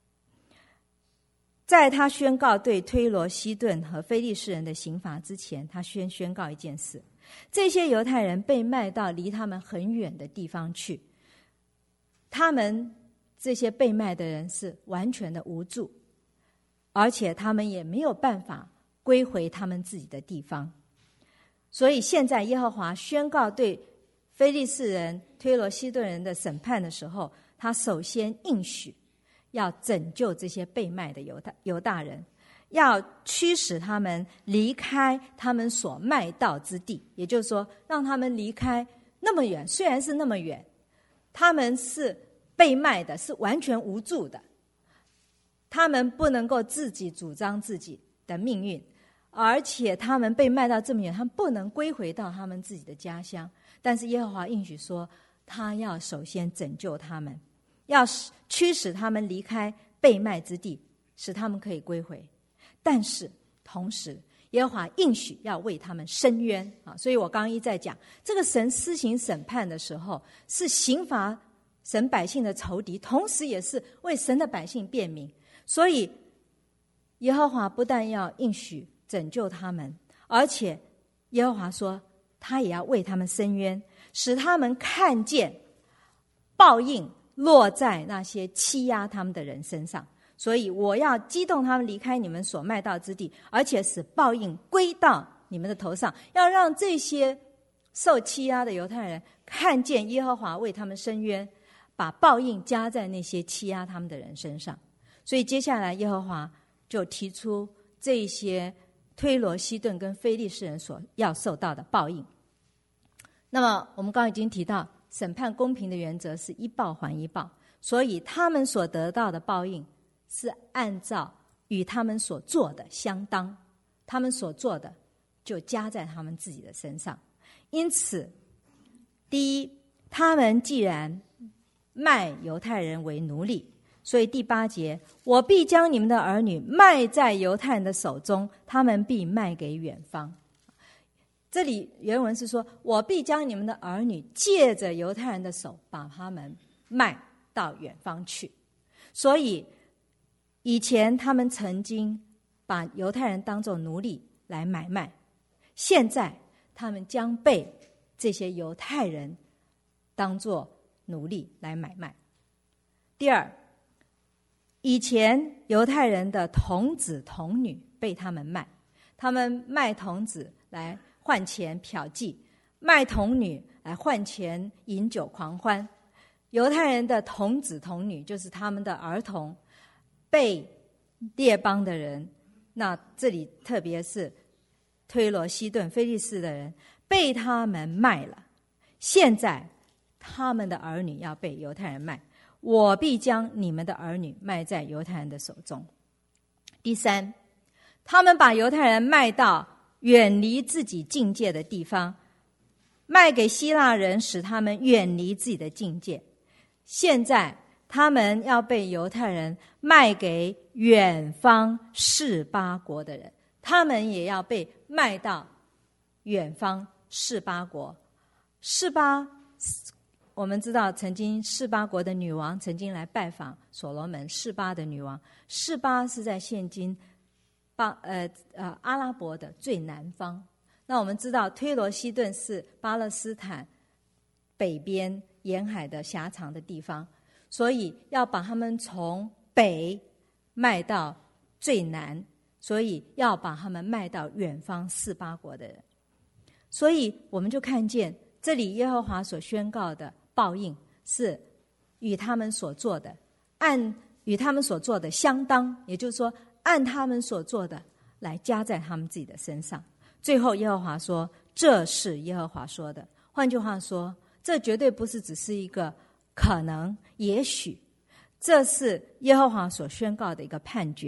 在他宣告对推罗、西顿和非利士人的刑罚之前，他先宣告一件事：这些犹太人被卖到离他们很远的地方去，他们这些被卖的人是完全的无助，而且他们也没有办法归回他们自己的地方。所以现在耶和华宣告对非利士人、推罗、西顿人的审判的时候，他首先应许要拯救这些被卖的犹大犹大人，要驱使他们离开他们所卖到之地，也就是说，让他们离开那么远，虽然是那么远，他们是被卖的，是完全无助的，他们不能够自己主张自己的命运，而且他们被卖到这么远，他们不能归回到他们自己的家乡。但是耶和华应许说，他要首先拯救他们，要驱使他们离开被卖之地，使他们可以归回。但是同时耶和华应许要为他们伸冤啊！所以我刚刚一再讲，这个神施行审判的时候，是刑罚神百姓的仇敌，同时也是为神的百姓辩明。所以耶和华不但要应许拯救他们，而且耶和华说他也要为他们伸冤，使他们看见报应落在那些欺压他们的人身上。所以我要激动他们离开你们所卖到之地，而且使报应归到你们的头上，要让这些受欺压的犹太人看见耶和华为他们伸冤，把报应加在那些欺压他们的人身上。所以接下来耶和华就提出这些推罗、西顿跟非利士人所要受到的报应。那么我们刚刚已经提到，审判公平的原则是一报还一报，所以他们所得到的报应是按照与他们所做的相当，他们所做的就加在他们自己的身上。因此，第一，他们既然卖犹太人为奴隶，所以第八节，我必将你们的儿女卖在犹太人的手中，他们必卖给远方。这里原文是说，我必将你们的儿女借着犹太人的手把他们卖到远方去。所以以前他们曾经把犹太人当作奴隶来买卖，现在他们将被这些犹太人当作奴隶来买卖。第二，以前犹太人的童子童女被他们卖，他们卖童子来换钱嫖妓，卖童女来换钱饮酒狂欢。犹太人的童子童女就是他们的儿童，被列邦的人，那这里特别是推罗、西顿、非利士的人被他们卖了，现在他们的儿女要被犹太人卖，我必将你们的儿女卖在犹太人的手中。第三，他们把犹太人卖到远离自己境界的地方，卖给希腊人，使他们远离自己的境界。现在他们要被犹太人卖给远方示巴国的人，他们也要被卖到远方示巴国。示巴，我们知道曾经示巴国的女王曾经来拜访所罗门，示巴的女王，示巴是在现今巴呃呃阿拉伯的最南方。那我们知道推罗、西顿是巴勒斯坦北边沿海的狭长的地方，所以要把他们从北卖到最南，所以要把他们卖到远方示巴国的人。所以我们就看见这里耶和华所宣告的报应是与他们所做的按与他们所做的相当，也就是说按他们所做的来加在他们自己的身上。最后耶和华说，这是耶和华说的。换句话说，这绝对不是只是一个可能也许，这是耶和华所宣告的一个判决，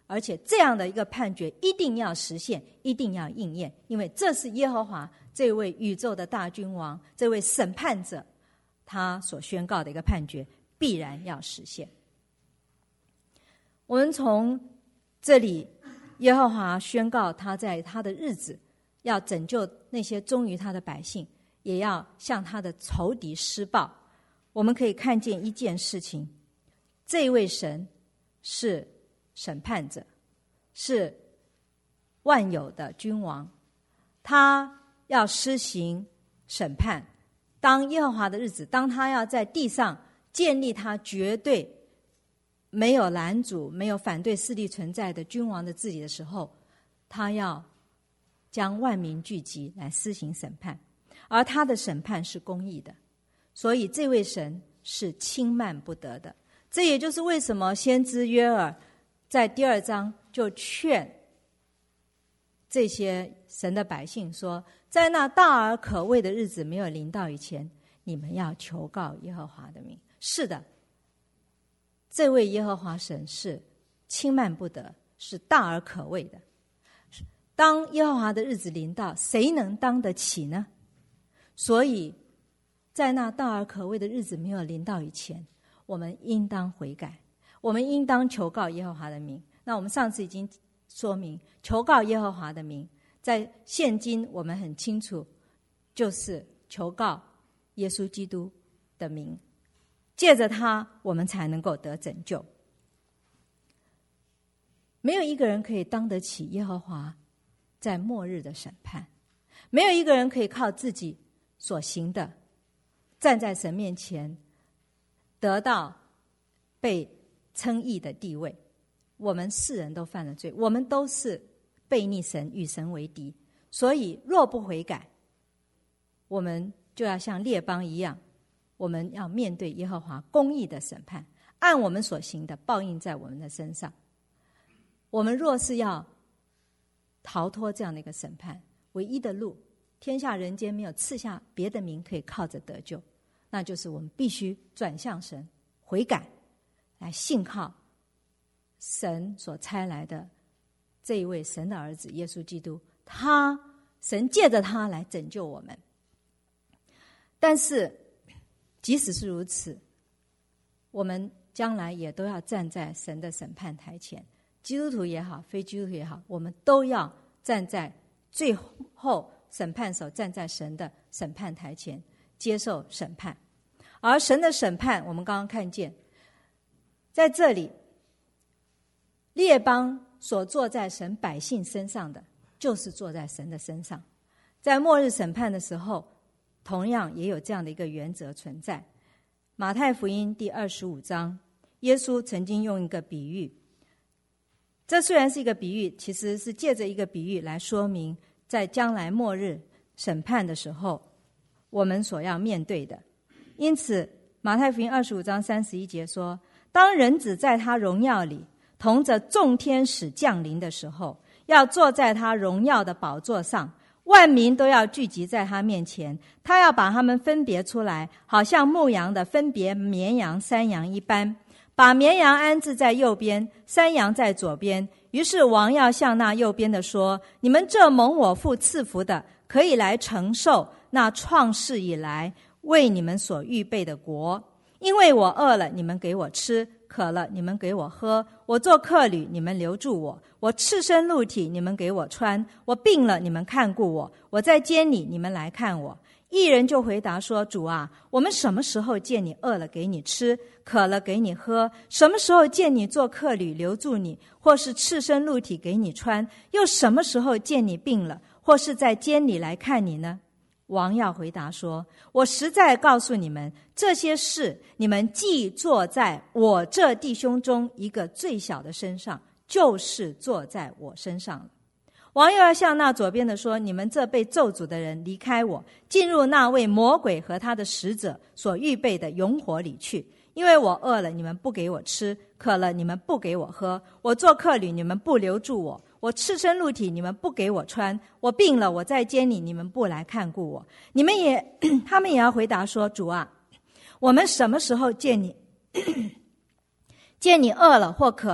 而且这样的一个判决一定要实现，一定要应验，因为这是耶和华这位宇宙的大君王，这位审判者，他所宣告的一个判决必然要实现。我们从这里，耶和华宣告他在他的日子要拯救那些忠于他的百姓，也要向他的仇敌施报。我们可以看见一件事情，这位神是审判者，是万有的君王，他要施行审判。当耶和华的日子，当他要在地上建立他绝对没有拦阻、没有反对势力存在的君王的治理的时候，他要将万民聚集来施行审判，而他的审判是公义的，所以这位神是轻慢不得的。这也就是为什么先知约珥在第二章就劝这些神的百姓说，在那大而可畏的日子没有临到以前，你们要求告耶和华的名。是的，这位耶和华神是轻慢不得，是大而可畏的。当耶和华的日子临到，谁能当得起呢？所以在那大而可畏的日子没有临到以前，我们应当悔改，我们应当求告耶和华的名。那我们上次已经说明，求告耶和华的名在现今我们很清楚，就是求告耶稣基督的名，借着他我们才能够得拯救。没有一个人可以当得起耶和华在末日的审判，没有一个人可以靠自己所行的站在神面前得到被称义的地位。我们世人都犯了罪，我们都是悖逆神，与神为敌，所以若不悔改，我们就要像列邦一样，我们要面对耶和华公义的审判，按我们所行的报应在我们的身上。我们若是要逃脱这样的一个审判，唯一的路，天下人间没有赐下别的名可以靠着得救，那就是我们必须转向神，悔改，来信靠神所差来的这一位神的儿子耶稣基督，他神借着他来拯救我们。但是即使是如此，我们将来也都要站在神的审判台前，基督徒也好，非基督徒也好，我们都要站在最后审判手，站在神的审判台前接受审判。而神的审判我们刚刚看见，在这里列邦所坐在神百姓身上的，就是坐在神的身上。在末日审判的时候，同样也有这样的一个原则存在。马太福音第二十五章，耶稣曾经用一个比喻，这虽然是一个比喻，其实是借着一个比喻来说明在将来末日审判的时候我们所要面对的。因此马太福音二十五章三十一节说，当人子在他荣耀里同着众天使降临的时候，要坐在他荣耀的宝座上，万民都要聚集在他面前，他要把他们分别出来，好像牧羊的分别绵羊山羊一般，把绵羊安置在右边，山羊在左边。于是王要向那右边的说，你们这蒙我父赐福的，可以来承受那创世以来为你们所预备的国。因为我饿了，你们给我吃；渴了，你们给我喝；我做客旅，你们留住我；我赤身露体，你们给我穿；我病了，你们看顾我；我在监里，你们来看我。义人就回答说，主啊，我们什么时候见你饿了给你吃，渴了给你喝？什么时候见你做客旅留住你，或是赤身露体给你穿？又什么时候见你病了，或是在监里来看你呢？王要回答说，我实在告诉你们，这些事你们既坐在我这弟兄中一个最小的身上，就是坐在我身上了。王又要向那左边的说，你们这被咒诅的人，离开我，进入那位魔鬼和他的使者所预备的永火里去。因为我饿了，你们不给我吃；渴了，你们不给我喝；我做客旅，你们不留住我；我赤身露体，你们不给我穿；我病了，我在监里，你们不来看顾我。你们也他们也要回答说，主啊，我们什么时候见你见你饿了或渴了，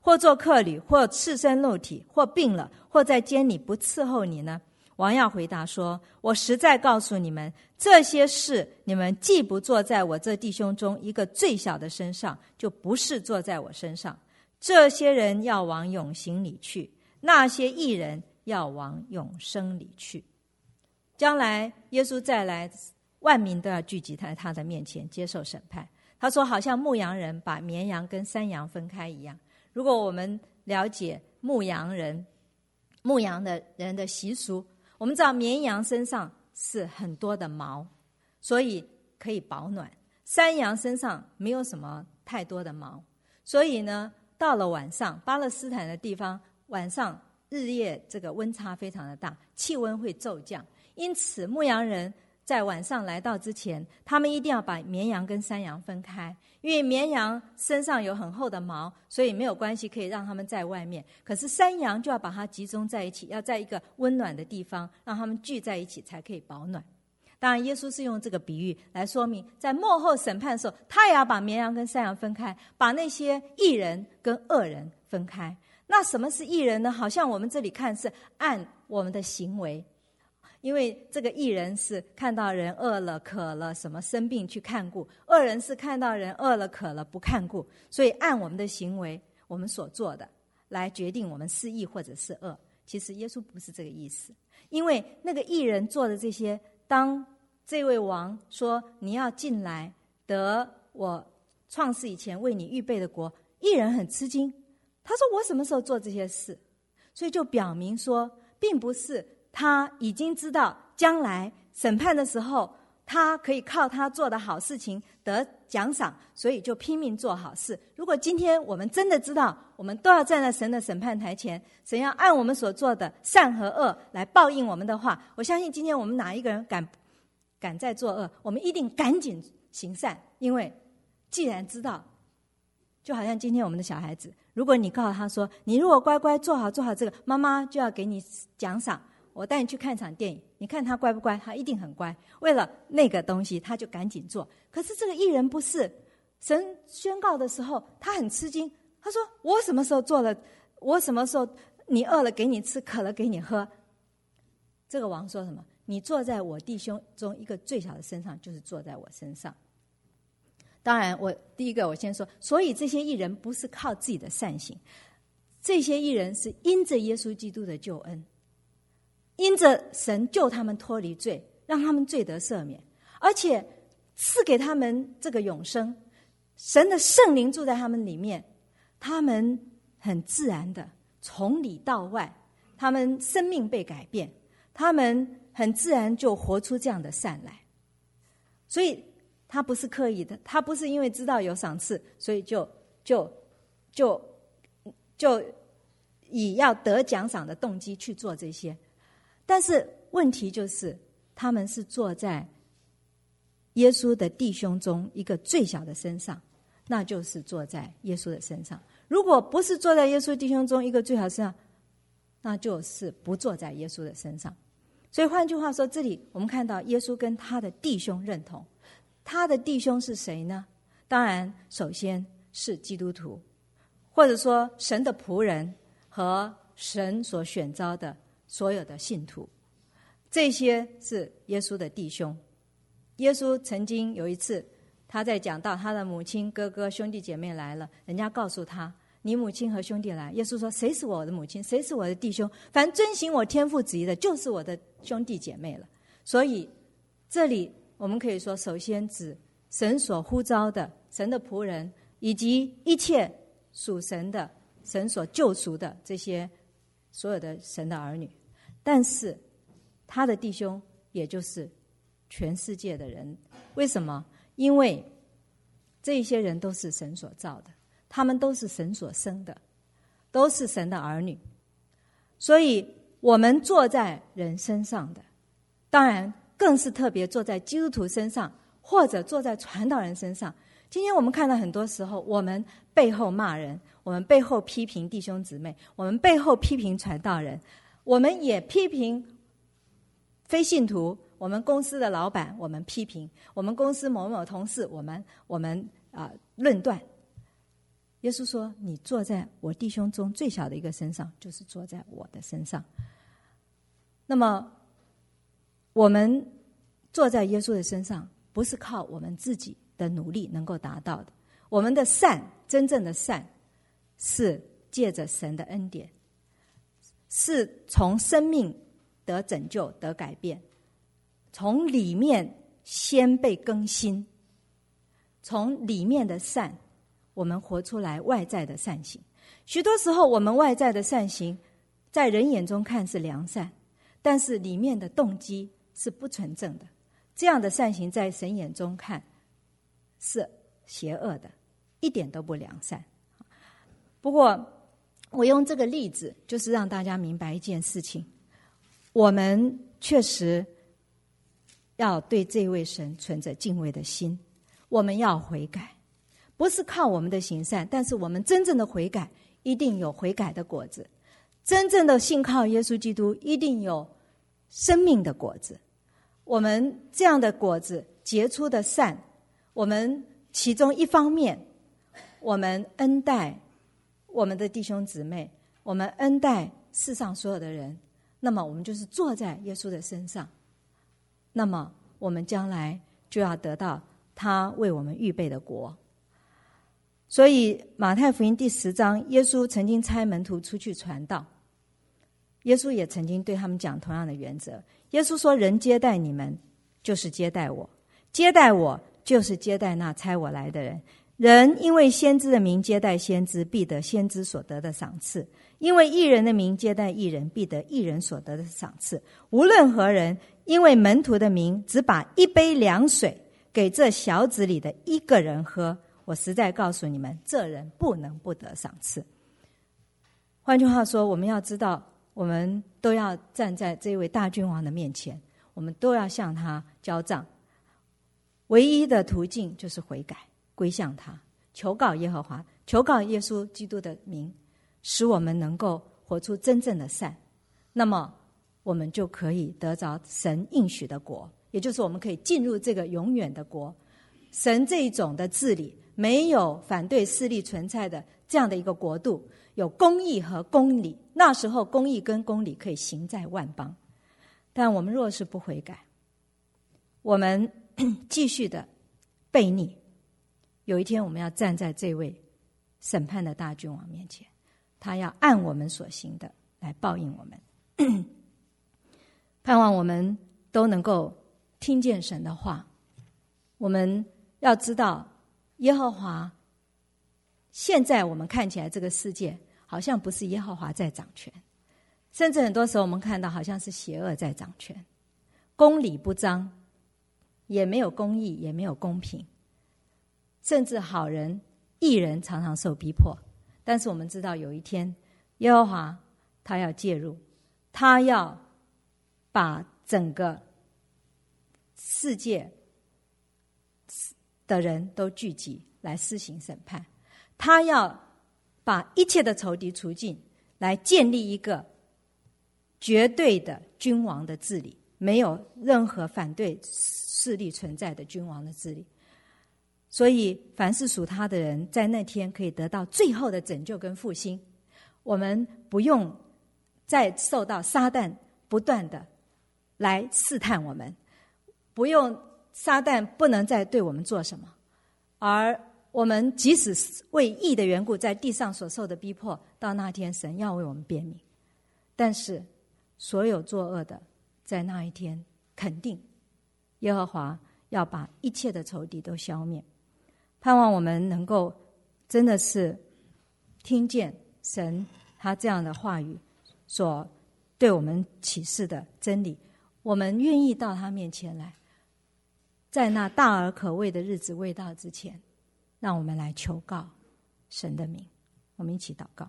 或做客旅，或赤身露体，或病了，或在监里不伺候你呢？”王要回答说：“我实在告诉你们，这些事你们既不做在我这弟兄中一个最小的身上，就不是做在我身上。这些人要往永刑里去，那些义人要往永生里去。”将来耶稣再来，万民都要聚集在他的面前接受审判。他说好像牧羊人把绵羊跟山羊分开一样。如果我们了解牧羊人牧羊的人的习俗，我们知道绵羊身上是很多的毛，所以可以保暖。山羊身上没有什么太多的毛，所以呢，到了晚上，巴勒斯坦的地方晚上日夜这个温差非常的大，气温会骤降，因此牧羊人在晚上来到之前，他们一定要把绵羊跟山羊分开，因为绵羊身上有很厚的毛，所以没有关系，可以让他们在外面。可是山羊就要把它集中在一起，要在一个温暖的地方，让他们聚在一起才可以保暖。当然耶稣是用这个比喻来说明，在末后审判的时候，他也要把绵羊跟山羊分开，把那些义人跟恶人分开。那什么是义人呢？好像我们这里看是按我们的行为，因为这个义人是看到人饿了渴了什么生病去看顾，恶人是看到人饿了渴了不看顾，所以按我们的行为我们所做的来决定我们是义或者是恶。其实耶稣不是这个意思，因为那个义人做的这些，当这位王说你要进来得我创世以前为你预备的国，义人很吃惊，他说我什么时候做这些事？所以就表明说并不是他已经知道将来审判的时候他可以靠他做的好事情得奖赏，所以就拼命做好事。如果今天我们真的知道我们都要站在神的审判台前，神要按我们所做的善和恶来报应我们的话，我相信今天我们哪一个人敢敢再作恶，我们一定赶紧行善。因为既然知道，就好像今天我们的小孩子，如果你告诉他说你如果乖乖做好做好这个，妈妈就要给你奖赏，我带你去看场电影，你看他乖不乖？他一定很乖，为了那个东西他就赶紧做。可是这个义人不是，神宣告的时候他很吃惊，他说我什么时候做了，我什么时候你饿了给你吃，渴了给你喝。这个王说什么？你坐在我弟兄中一个最小的身上，就是坐在我身上。当然我第一个我先说，所以这些义人不是靠自己的善行，这些义人是因着耶稣基督的救恩，因着神救他们脱离罪，让他们罪得赦免，而且赐给他们这个永生，神的圣灵住在他们里面，他们很自然的从里到外，他们生命被改变，他们很自然就活出这样的善来。所以他不是刻意的，他不是因为知道有赏赐，所以就就就就以要得奖赏的动机去做这些。但是问题就是，他们是坐在耶稣的弟兄中一个最小的身上，那就是坐在耶稣的身上。如果不是坐在耶稣弟兄中一个最小的身上，那就是不坐在耶稣的身上。所以换句话说，这里我们看到耶稣跟他的弟兄认同。他的弟兄是谁呢？当然首先是基督徒，或者说神的仆人和神所选召的所有的信徒，这些是耶稣的弟兄。耶稣曾经有一次他在讲到他的母亲哥哥兄弟姐妹来了，人家告诉他你母亲和兄弟来，耶稣说谁是我的母亲，谁是我的弟兄，凡遵行我天父旨意的就是我的兄弟姐妹了。所以这里我们可以说，首先指神所呼召的神的仆人，以及一切属神的神所救赎的这些所有的神的儿女。但是他的弟兄也就是全世界的人。为什么？因为这些人都是神所造的，他们都是神所生的，都是神的儿女。所以我们坐在人身上的，当然更是特别坐在基督徒身上，或者坐在传道人身上。今天我们看到很多时候，我们背后骂人，我们背后批评弟兄姊妹，我们背后批评传道人，我们也批评非信徒，我们公司的老板我们批评，我们公司某某同事我们我们啊、呃、论断。 耶稣说，你坐在我弟兄中最小的一个身上，就是坐在我的身上。那么我们坐在耶稣的身上，不是靠我们自己的努力能够达到的。我们的善，真正的善，是借着神的恩典，是从生命得拯救、得改变，从里面先被更新，从里面的善，我们活出来外在的善行。许多时候我们外在的善行在人眼中看是良善，但是里面的动机是不纯正的，这样的善行在神眼中看是邪恶的，一点都不良善。不过我用这个例子就是让大家明白一件事情，我们确实要对这位神存着敬畏的心，我们要悔改，不是靠我们的行善，但是我们真正的悔改一定有悔改的果子，真正的信靠耶稣基督一定有生命的果子。我们这样的果子结出的善，我们其中一方面，我们恩待我们的弟兄姊妹，我们恩待世上所有的人，那么我们就是坐在耶稣的身上，那么我们将来就要得到他为我们预备的国。所以马太福音第十章，耶稣曾经差门徒出去传道，耶稣也曾经对他们讲同样的原则。耶稣说，人接待你们就是接待我，接待我就是接待那差我来的人。人因为先知的名接待先知，必得先知所得的赏赐；因为义人的名接待义人，必得义人所得的赏赐。无论何人因为门徒的名只把一杯凉水给这小子里的一个人喝，我实在告诉你们，这人不能不得赏赐。换句话说，我们要知道，我们都要站在这位大君王的面前，我们都要向他交账。唯一的途径就是悔改，归向他，求告耶和华，求告耶稣基督的名，使我们能够活出真正的善，那么我们就可以得着神应许的国，也就是我们可以进入这个永远的国。神这种的治理，没有反对势力存在的这样的一个国度，有公义和公理，那时候公义跟公理可以行在万邦。但我们若是不悔改，我们继续的悖逆，有一天我们要站在这位审判的大君王面前，他要按我们所行的来报应我们。盼望我们都能够听见神的话。我们要知道，耶和华现在我们看起来这个世界好像不是耶和华在掌权，甚至很多时候我们看到好像是邪恶在掌权，公理不彰，也没有公义，也没有公平，甚至好人义人常常受逼迫。但是我们知道有一天耶和华他要介入，他要把整个世界的人都聚集来施行审判，他要把一切的仇敌除尽，来建立一个绝对的君王的治理，没有任何反对势力存在的君王的治理。所以凡是属他的人，在那天可以得到最后的拯救跟复兴。我们不用再受到撒旦不断的来试探我们，不用撒旦不能再对我们做什么，而我们即使为义的缘故在地上所受的逼迫，到那天神要为我们辩明。但是所有作恶的，在那一天肯定耶和华要把一切的仇敌都消灭。盼望我们能够真的是听见神他这样的话语所对我们启示的真理，我们愿意到他面前来，在那大而可畏的日子未到之前，让我们来求告神的名。我们一起祷告。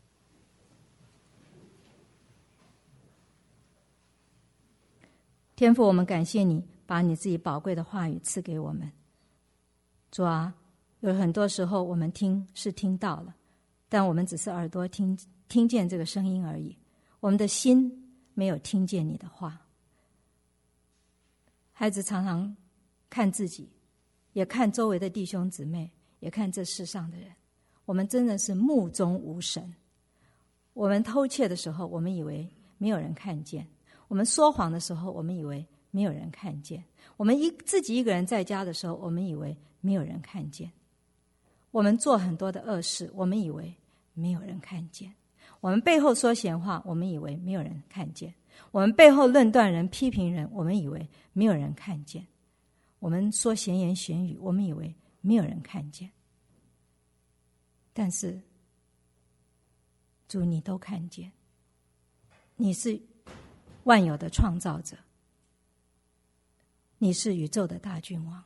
天父，我们感谢你把你自己宝贵的话语赐给我们。主啊，有很多时候我们听是听到了，但我们只是耳朵听听见这个声音而已，我们的心没有听见你的话。孩子常常看自己，也看周围的弟兄姊妹，也看这世上的人， 我们真的是目中无神。我们偷窃的时候，我们以为没有人看见；我们说谎的时候，我们以为没有人看见；我们一自己一个人在家的时候，我们以为没有人看见；我们做很多的恶事，我们以为没有人看见；我们背后说闲话，我们以为没有人看见；我们背后论断人、批评人，我们以为没有人看见；我们说闲言闲语，我们以为没有人看见。但是主，你都看见，你是万有的创造者，你是宇宙的大君王，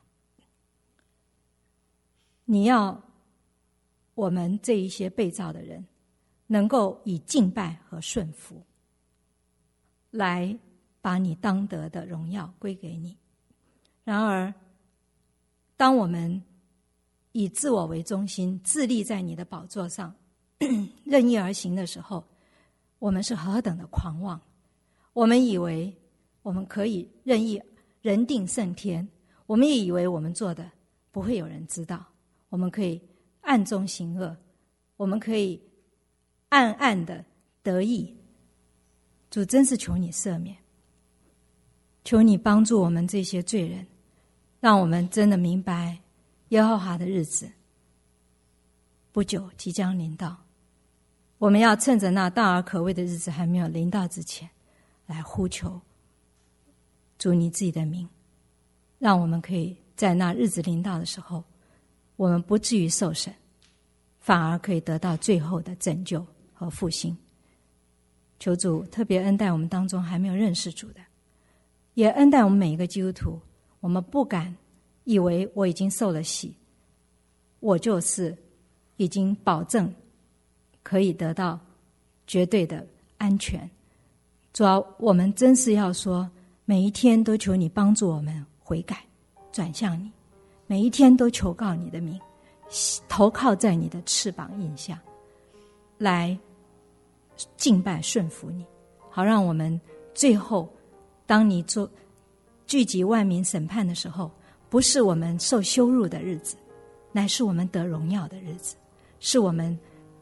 你要我们这一些被造的人能够以敬拜和顺服来把你当得的荣耀归给你。然而当我们以自我为中心，自立在你的宝座上任意而行的时候，我们是何等的狂妄。我们以为我们可以任意人定胜天，我们也以为我们做的不会有人知道，我们可以暗中行恶，我们可以暗暗的得意。主，真是求你赦免，求你帮助我们这些罪人，让我们真的明白耶和华的日子不久即将临到，我们要趁着那大而可畏的日子还没有临到之前，来呼求主你自己的名，让我们可以在那日子临到的时候，我们不至于受审，反而可以得到最后的拯救和复兴。求主特别恩待我们当中还没有认识主的，也恩待我们每一个基督徒。我们不敢以为我已经受了洗，我就是已经保证可以得到绝对的安全。主要我们真是要说，每一天都求你帮助我们悔改转向你，每一天都求告你的名，投靠在你的翅膀印下，来敬拜顺服你，好让我们最后当你做聚集万民审判的时候，不是我们受羞辱的日子，乃是我们得荣耀的日子，是我们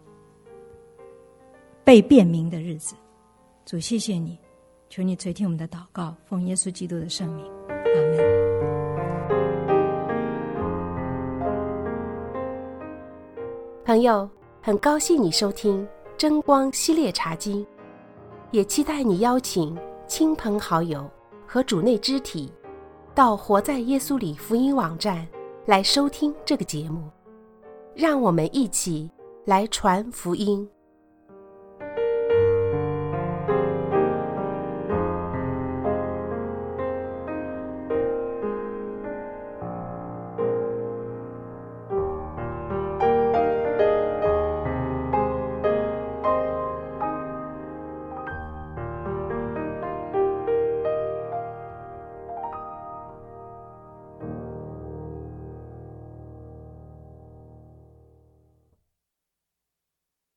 被辨明的日子。主，谢谢你，求你垂听我们的祷告，奉耶稣基督的圣名，阿们。 朋友，很高兴你收听真光系列查经，也期待你邀请亲朋好友和主内肢体到活在耶稣里福音网站来收听这个节目，让我们一起来传福音。